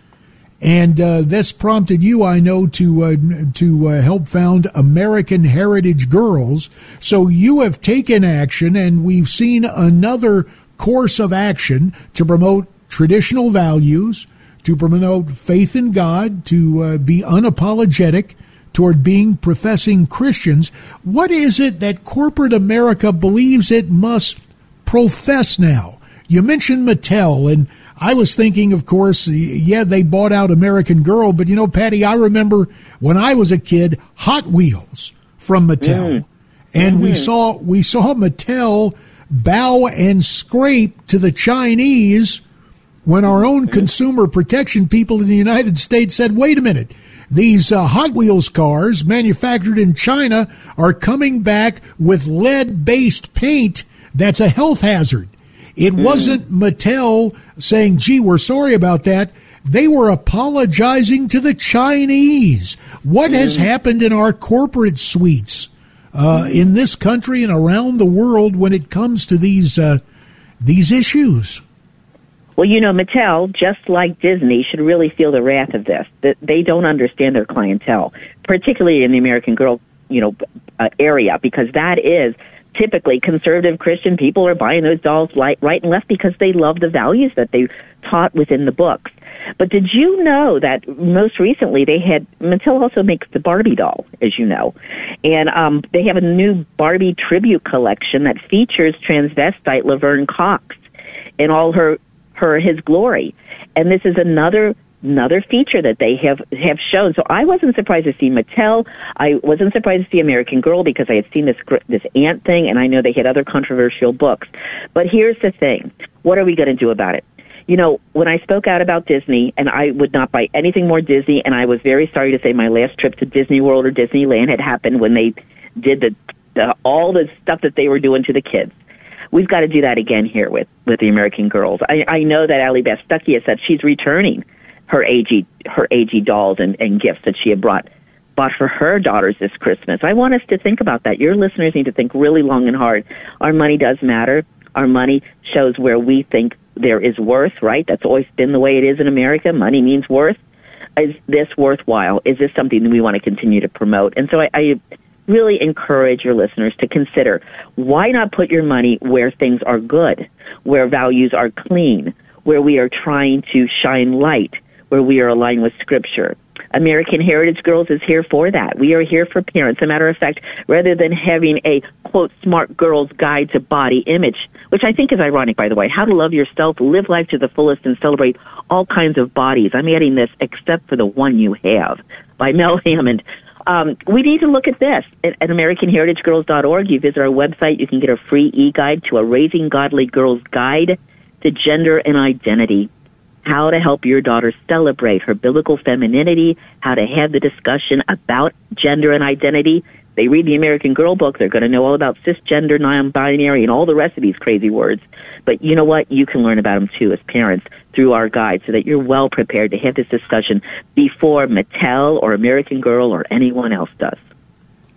And uh, this prompted you, I know, to uh, to uh, help found American Heritage Girls. So you have taken action, and we've seen another course of action to promote traditional values, to promote faith in God, to uh, be unapologetic toward being professing Christians. What is it that corporate America believes it must profess now? You mentioned Mattel, and I was thinking, of course, yeah, they bought out American Girl, but you know, Patty, I remember when I was a kid, Hot Wheels from Mattel, mm. and mm-hmm. we saw we saw Mattel bow and scrape to the Chinese when our own mm-hmm. consumer protection people in the United States said, "Wait a minute, these uh, Hot Wheels cars manufactured in China are coming back with lead-based paint that's a health hazard." It mm. wasn't Mattel saying, gee, we're sorry about that. They were apologizing to the Chinese. What mm. has happened in our corporate suites uh, mm. in this country and around the world when it comes to these uh, these issues? Well, you know, Mattel, just like Disney, should really feel the wrath of this. That they don't understand their clientele, particularly in the American Girl, you know, uh, area, because that is typically conservative Christian people are buying those dolls right and left because they love the values that they taught within the books. But did you know that most recently they had, Mattel also makes the Barbie doll, as you know, and um, they have a new Barbie tribute collection that features transvestite Laverne Cox in all her, her his glory. And this is another Another feature that they have, have shown. So I wasn't surprised to see Mattel. I wasn't surprised to see American Girl because I had seen this this ant thing, and I know they had other controversial books. But here's the thing. What are we going to do about it? You know, when I spoke out about Disney, and I would not buy anything more Disney, and I was very sorry to say my last trip to Disney World or Disneyland had happened when they did the, the all the stuff that they were doing to the kids. We've got to do that again here with, with the American Girls. I, I know that Allie Beth Stuckey has said she's returning her A G her A G dolls and, and gifts that she had brought bought for her daughters this Christmas. I want us to think about that. Your listeners need to think really long and hard. Our money does matter. Our money shows where we think there is worth, right? That's always been the way it is in America. Money means worth. Is this worthwhile? Is this something that we want to continue to promote? And so I, I really encourage your listeners to consider, why not put your money where things are good, where values are clean, where we are trying to shine light, where we are aligned with Scripture. American Heritage Girls is here for that. We are here for parents. As a matter of fact, rather than having a, quote, smart girl's guide to body image, which I think is ironic, by the way, how to love yourself, live life to the fullest, and celebrate all kinds of bodies. I'm adding this, except for the one you have, by Mel Hammond. Um, we need to look at this. At, at American Heritage Girls dot org, you visit our website, you can get a free e-guide to a Raising Godly Girls Guide to Gender and Identity. How to help your daughter celebrate her biblical femininity, how to have the discussion about gender and identity. They read the American Girl book, they're going to know all about cisgender, non-binary, and all the rest of these crazy words. But you know what? You can learn about them, too, as parents, through our guide, so that you're well prepared to have this discussion before Mattel or American Girl or anyone else does.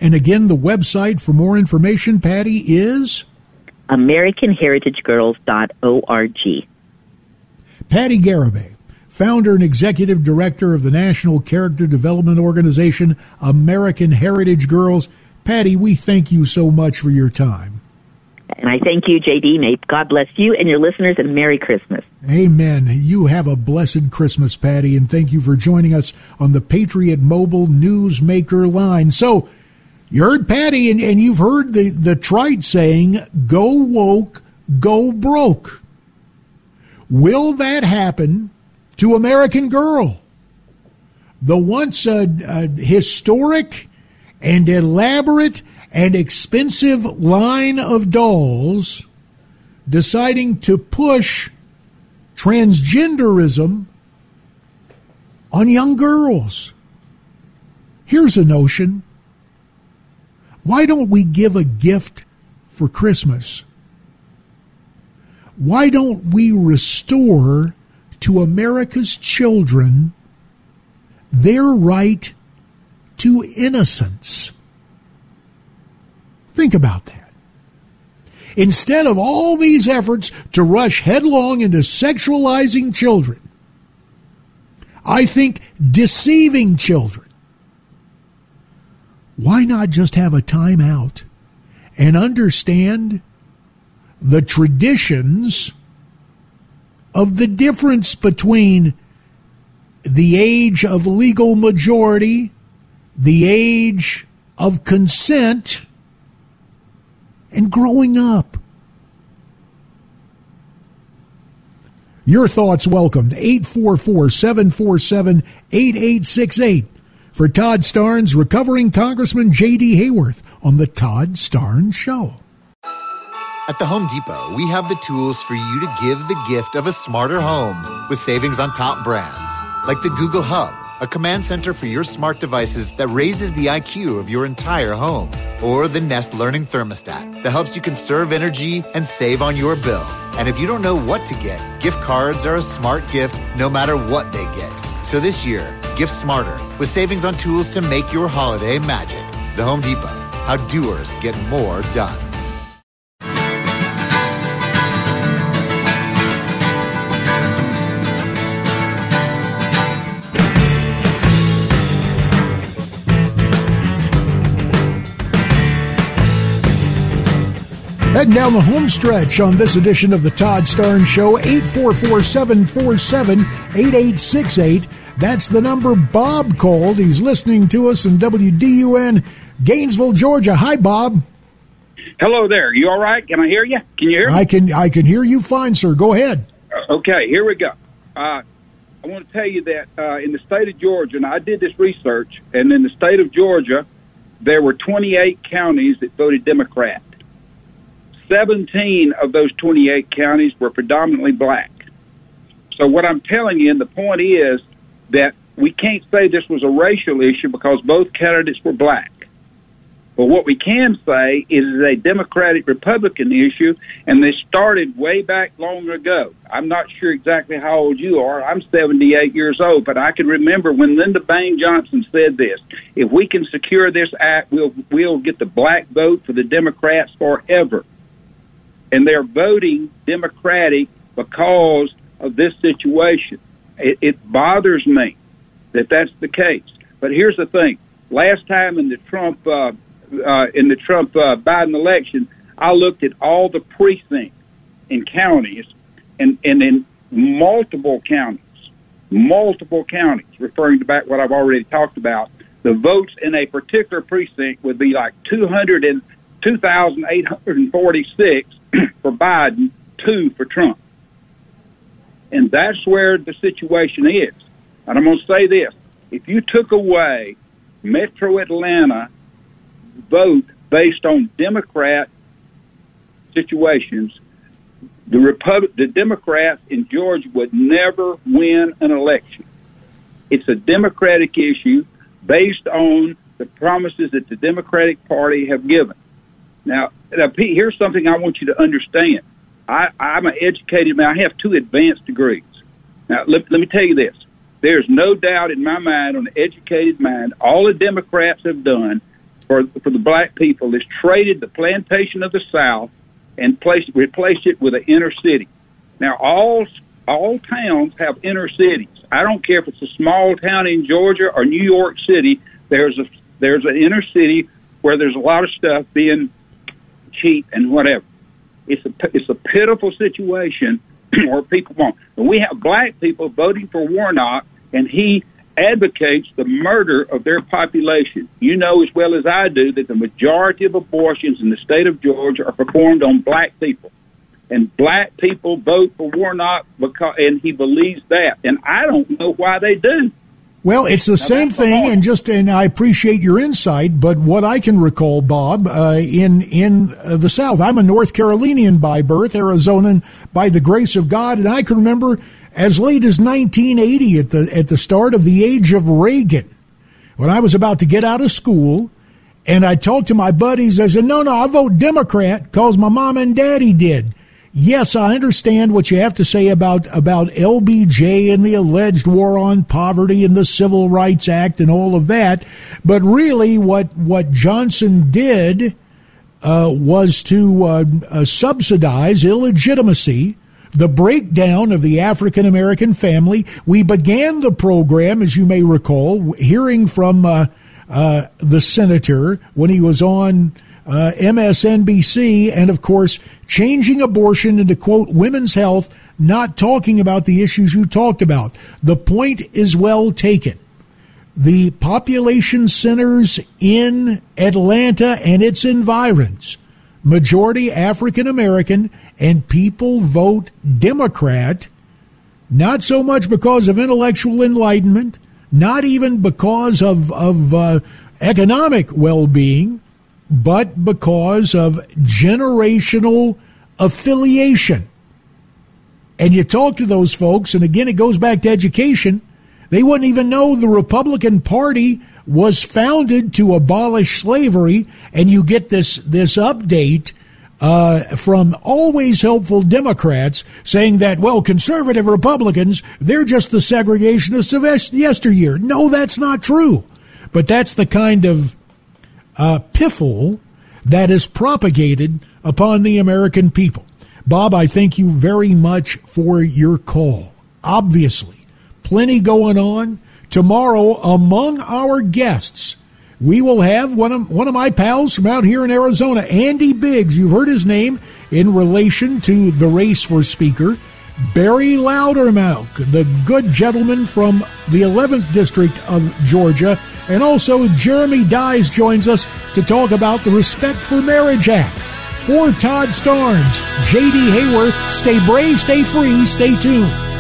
And again, the website for more information, Patty, is American Heritage Girls dot org. Patty Garibay, founder and executive director of the National Character Development Organization, American Heritage Girls. Patty, we thank you so much for your time. And I thank you, J D. May God bless you and your listeners, and Merry Christmas. Amen. You have a blessed Christmas, Patty, and thank you for joining us on the Patriot Mobile Newsmaker line. So, you heard Patty, and, and you've heard the, the trite saying, go woke, go broke. Will that happen to American Girl? The once uh, uh, historic and elaborate and expensive line of dolls deciding to push transgenderism on young girls. Here's a notion. Why don't we give a gift for Christmas? Why don't we restore to America's children their right to innocence? Think about that. Instead of all these efforts to rush headlong into sexualizing children, I think deceiving children, why not just have a time out and understand the traditions of the difference between the age of legal majority, the age of consent, and growing up? Your thoughts welcomed. eight four four, seven four seven, eight eight six eight. For Todd Starnes, recovering Congressman J D. Hayworth on the Todd Starnes Show. At the Home Depot, we have the tools for you to give the gift of a smarter home with savings on top brands, like the Google Hub, a command center for your smart devices that raises the I Q of your entire home, or the Nest Learning Thermostat that helps you conserve energy and save on your bill. And if you don't know what to get, gift cards are a smart gift no matter what they get. So this year, gift smarter with savings on tools to make your holiday magic. The Home Depot, how doers get more done. Heading down the home stretch on this edition of the Todd Starnes Show, eight four four, seven four seven, eight eight six eight. That's the number Bob called. He's listening to us in W D U N, Gainesville, Georgia. Hi, Bob. Hello there. You all right? Can I hear you? Can you hear me? I can, I can hear you fine, sir. Go ahead. Okay, here we go. Uh, I want to tell you that uh, in the state of Georgia, and I did this research, and in the state of Georgia, there were twenty-eight counties that voted Democrat. seventeen of those twenty-eight counties were predominantly black. So what I'm telling you, and the point is that we can't say this was a racial issue because both candidates were black. But what we can say is it's a Democratic-Republican issue, and they started way back long ago. I'm not sure exactly how old you are. I'm seventy-eight years old, but I can remember when Lyndon Baines Johnson said this: if we can secure this act, we'll, we'll get the black vote for the Democrats forever. And they're voting Democratic because of this situation. It, it bothers me that that's the case. But here's the thing: last time in the Trump uh, uh, in the Trump uh, Biden election, I looked at all the precincts in counties, and, and in multiple counties, multiple counties, referring to back what I've already talked about. The votes in a particular precinct would be like two hundred and two thousand eight hundred forty-six. For Biden, two for Trump. And that's where the situation is. And I'm going to say this: if you took away Metro Atlanta vote based on Democrat situations, the Repub- the Democrats in Georgia would never win an election. It's a Democratic issue based on the promises that the Democratic Party have given. Now, now, Pete, here's something I want you to understand. I, I'm an educated man. I have two advanced degrees. Now, let, let me tell you this. There's no doubt in my mind, on the educated mind, all the Democrats have done for for the black people is traded the plantation of the South and placed replaced it with an inner city. Now, all all towns have inner cities. I don't care if it's a small town in Georgia or New York City. There's a there's an inner city where there's a lot of stuff being cheap and whatever. It's a it's a pitiful situation where people won't. And we have black people voting for Warnock, and he advocates the murder of their population. You know as well as I do that the majority of abortions in the state of Georgia are performed on black people. And black people vote for Warnock because, and he believes that. And I don't know why they do. Well, it's the now, same thing, and just and I appreciate your insight. But what I can recall, Bob, uh, in in uh, the South, I'm a North Carolinian by birth, Arizonan by the grace of God, and I can remember as late as nineteen eighty, at the at the start of the age of Reagan, when I was about to get out of school, and I talked to my buddies. I said, "No, no, I vote Democrat because my mom and daddy did." Yes, I understand what you have to say about, about L B J and the alleged war on poverty and the Civil Rights Act and all of that. But really what, what Johnson did uh, was to uh, uh, subsidize illegitimacy, the breakdown of the African-American family. We began the program, as you may recall, hearing from uh, uh, the senator when he was on Uh, M S N B C, and of course, changing abortion into, quote, women's health, not talking about the issues you talked about. The point is well taken. The population centers in Atlanta and its environs, majority African American, and people vote Democrat, not so much because of intellectual enlightenment, not even because of, of uh, economic well-being, but because of generational affiliation. And you talk to those folks, and again, it goes back to education. They wouldn't even know the Republican Party was founded to abolish slavery, and you get this, this update uh, from always helpful Democrats saying that, well, conservative Republicans, they're just the segregationists of yesteryear. No, that's not true. But that's the kind of Uh, piffle that is propagated upon the American people. Bob, I thank you very much for your call. Obviously, plenty going on. Tomorrow, among our guests, we will have one of, one of my pals from out here in Arizona, Andy Biggs. You've heard his name in relation to the race for Speaker. Barry Loudermilk, the good gentleman from the eleventh District of Georgia. And also Jeremy Dies joins us to talk about the Respect for Marriage Act. For Todd Starnes, J D Hayworth, stay brave, stay free, stay tuned.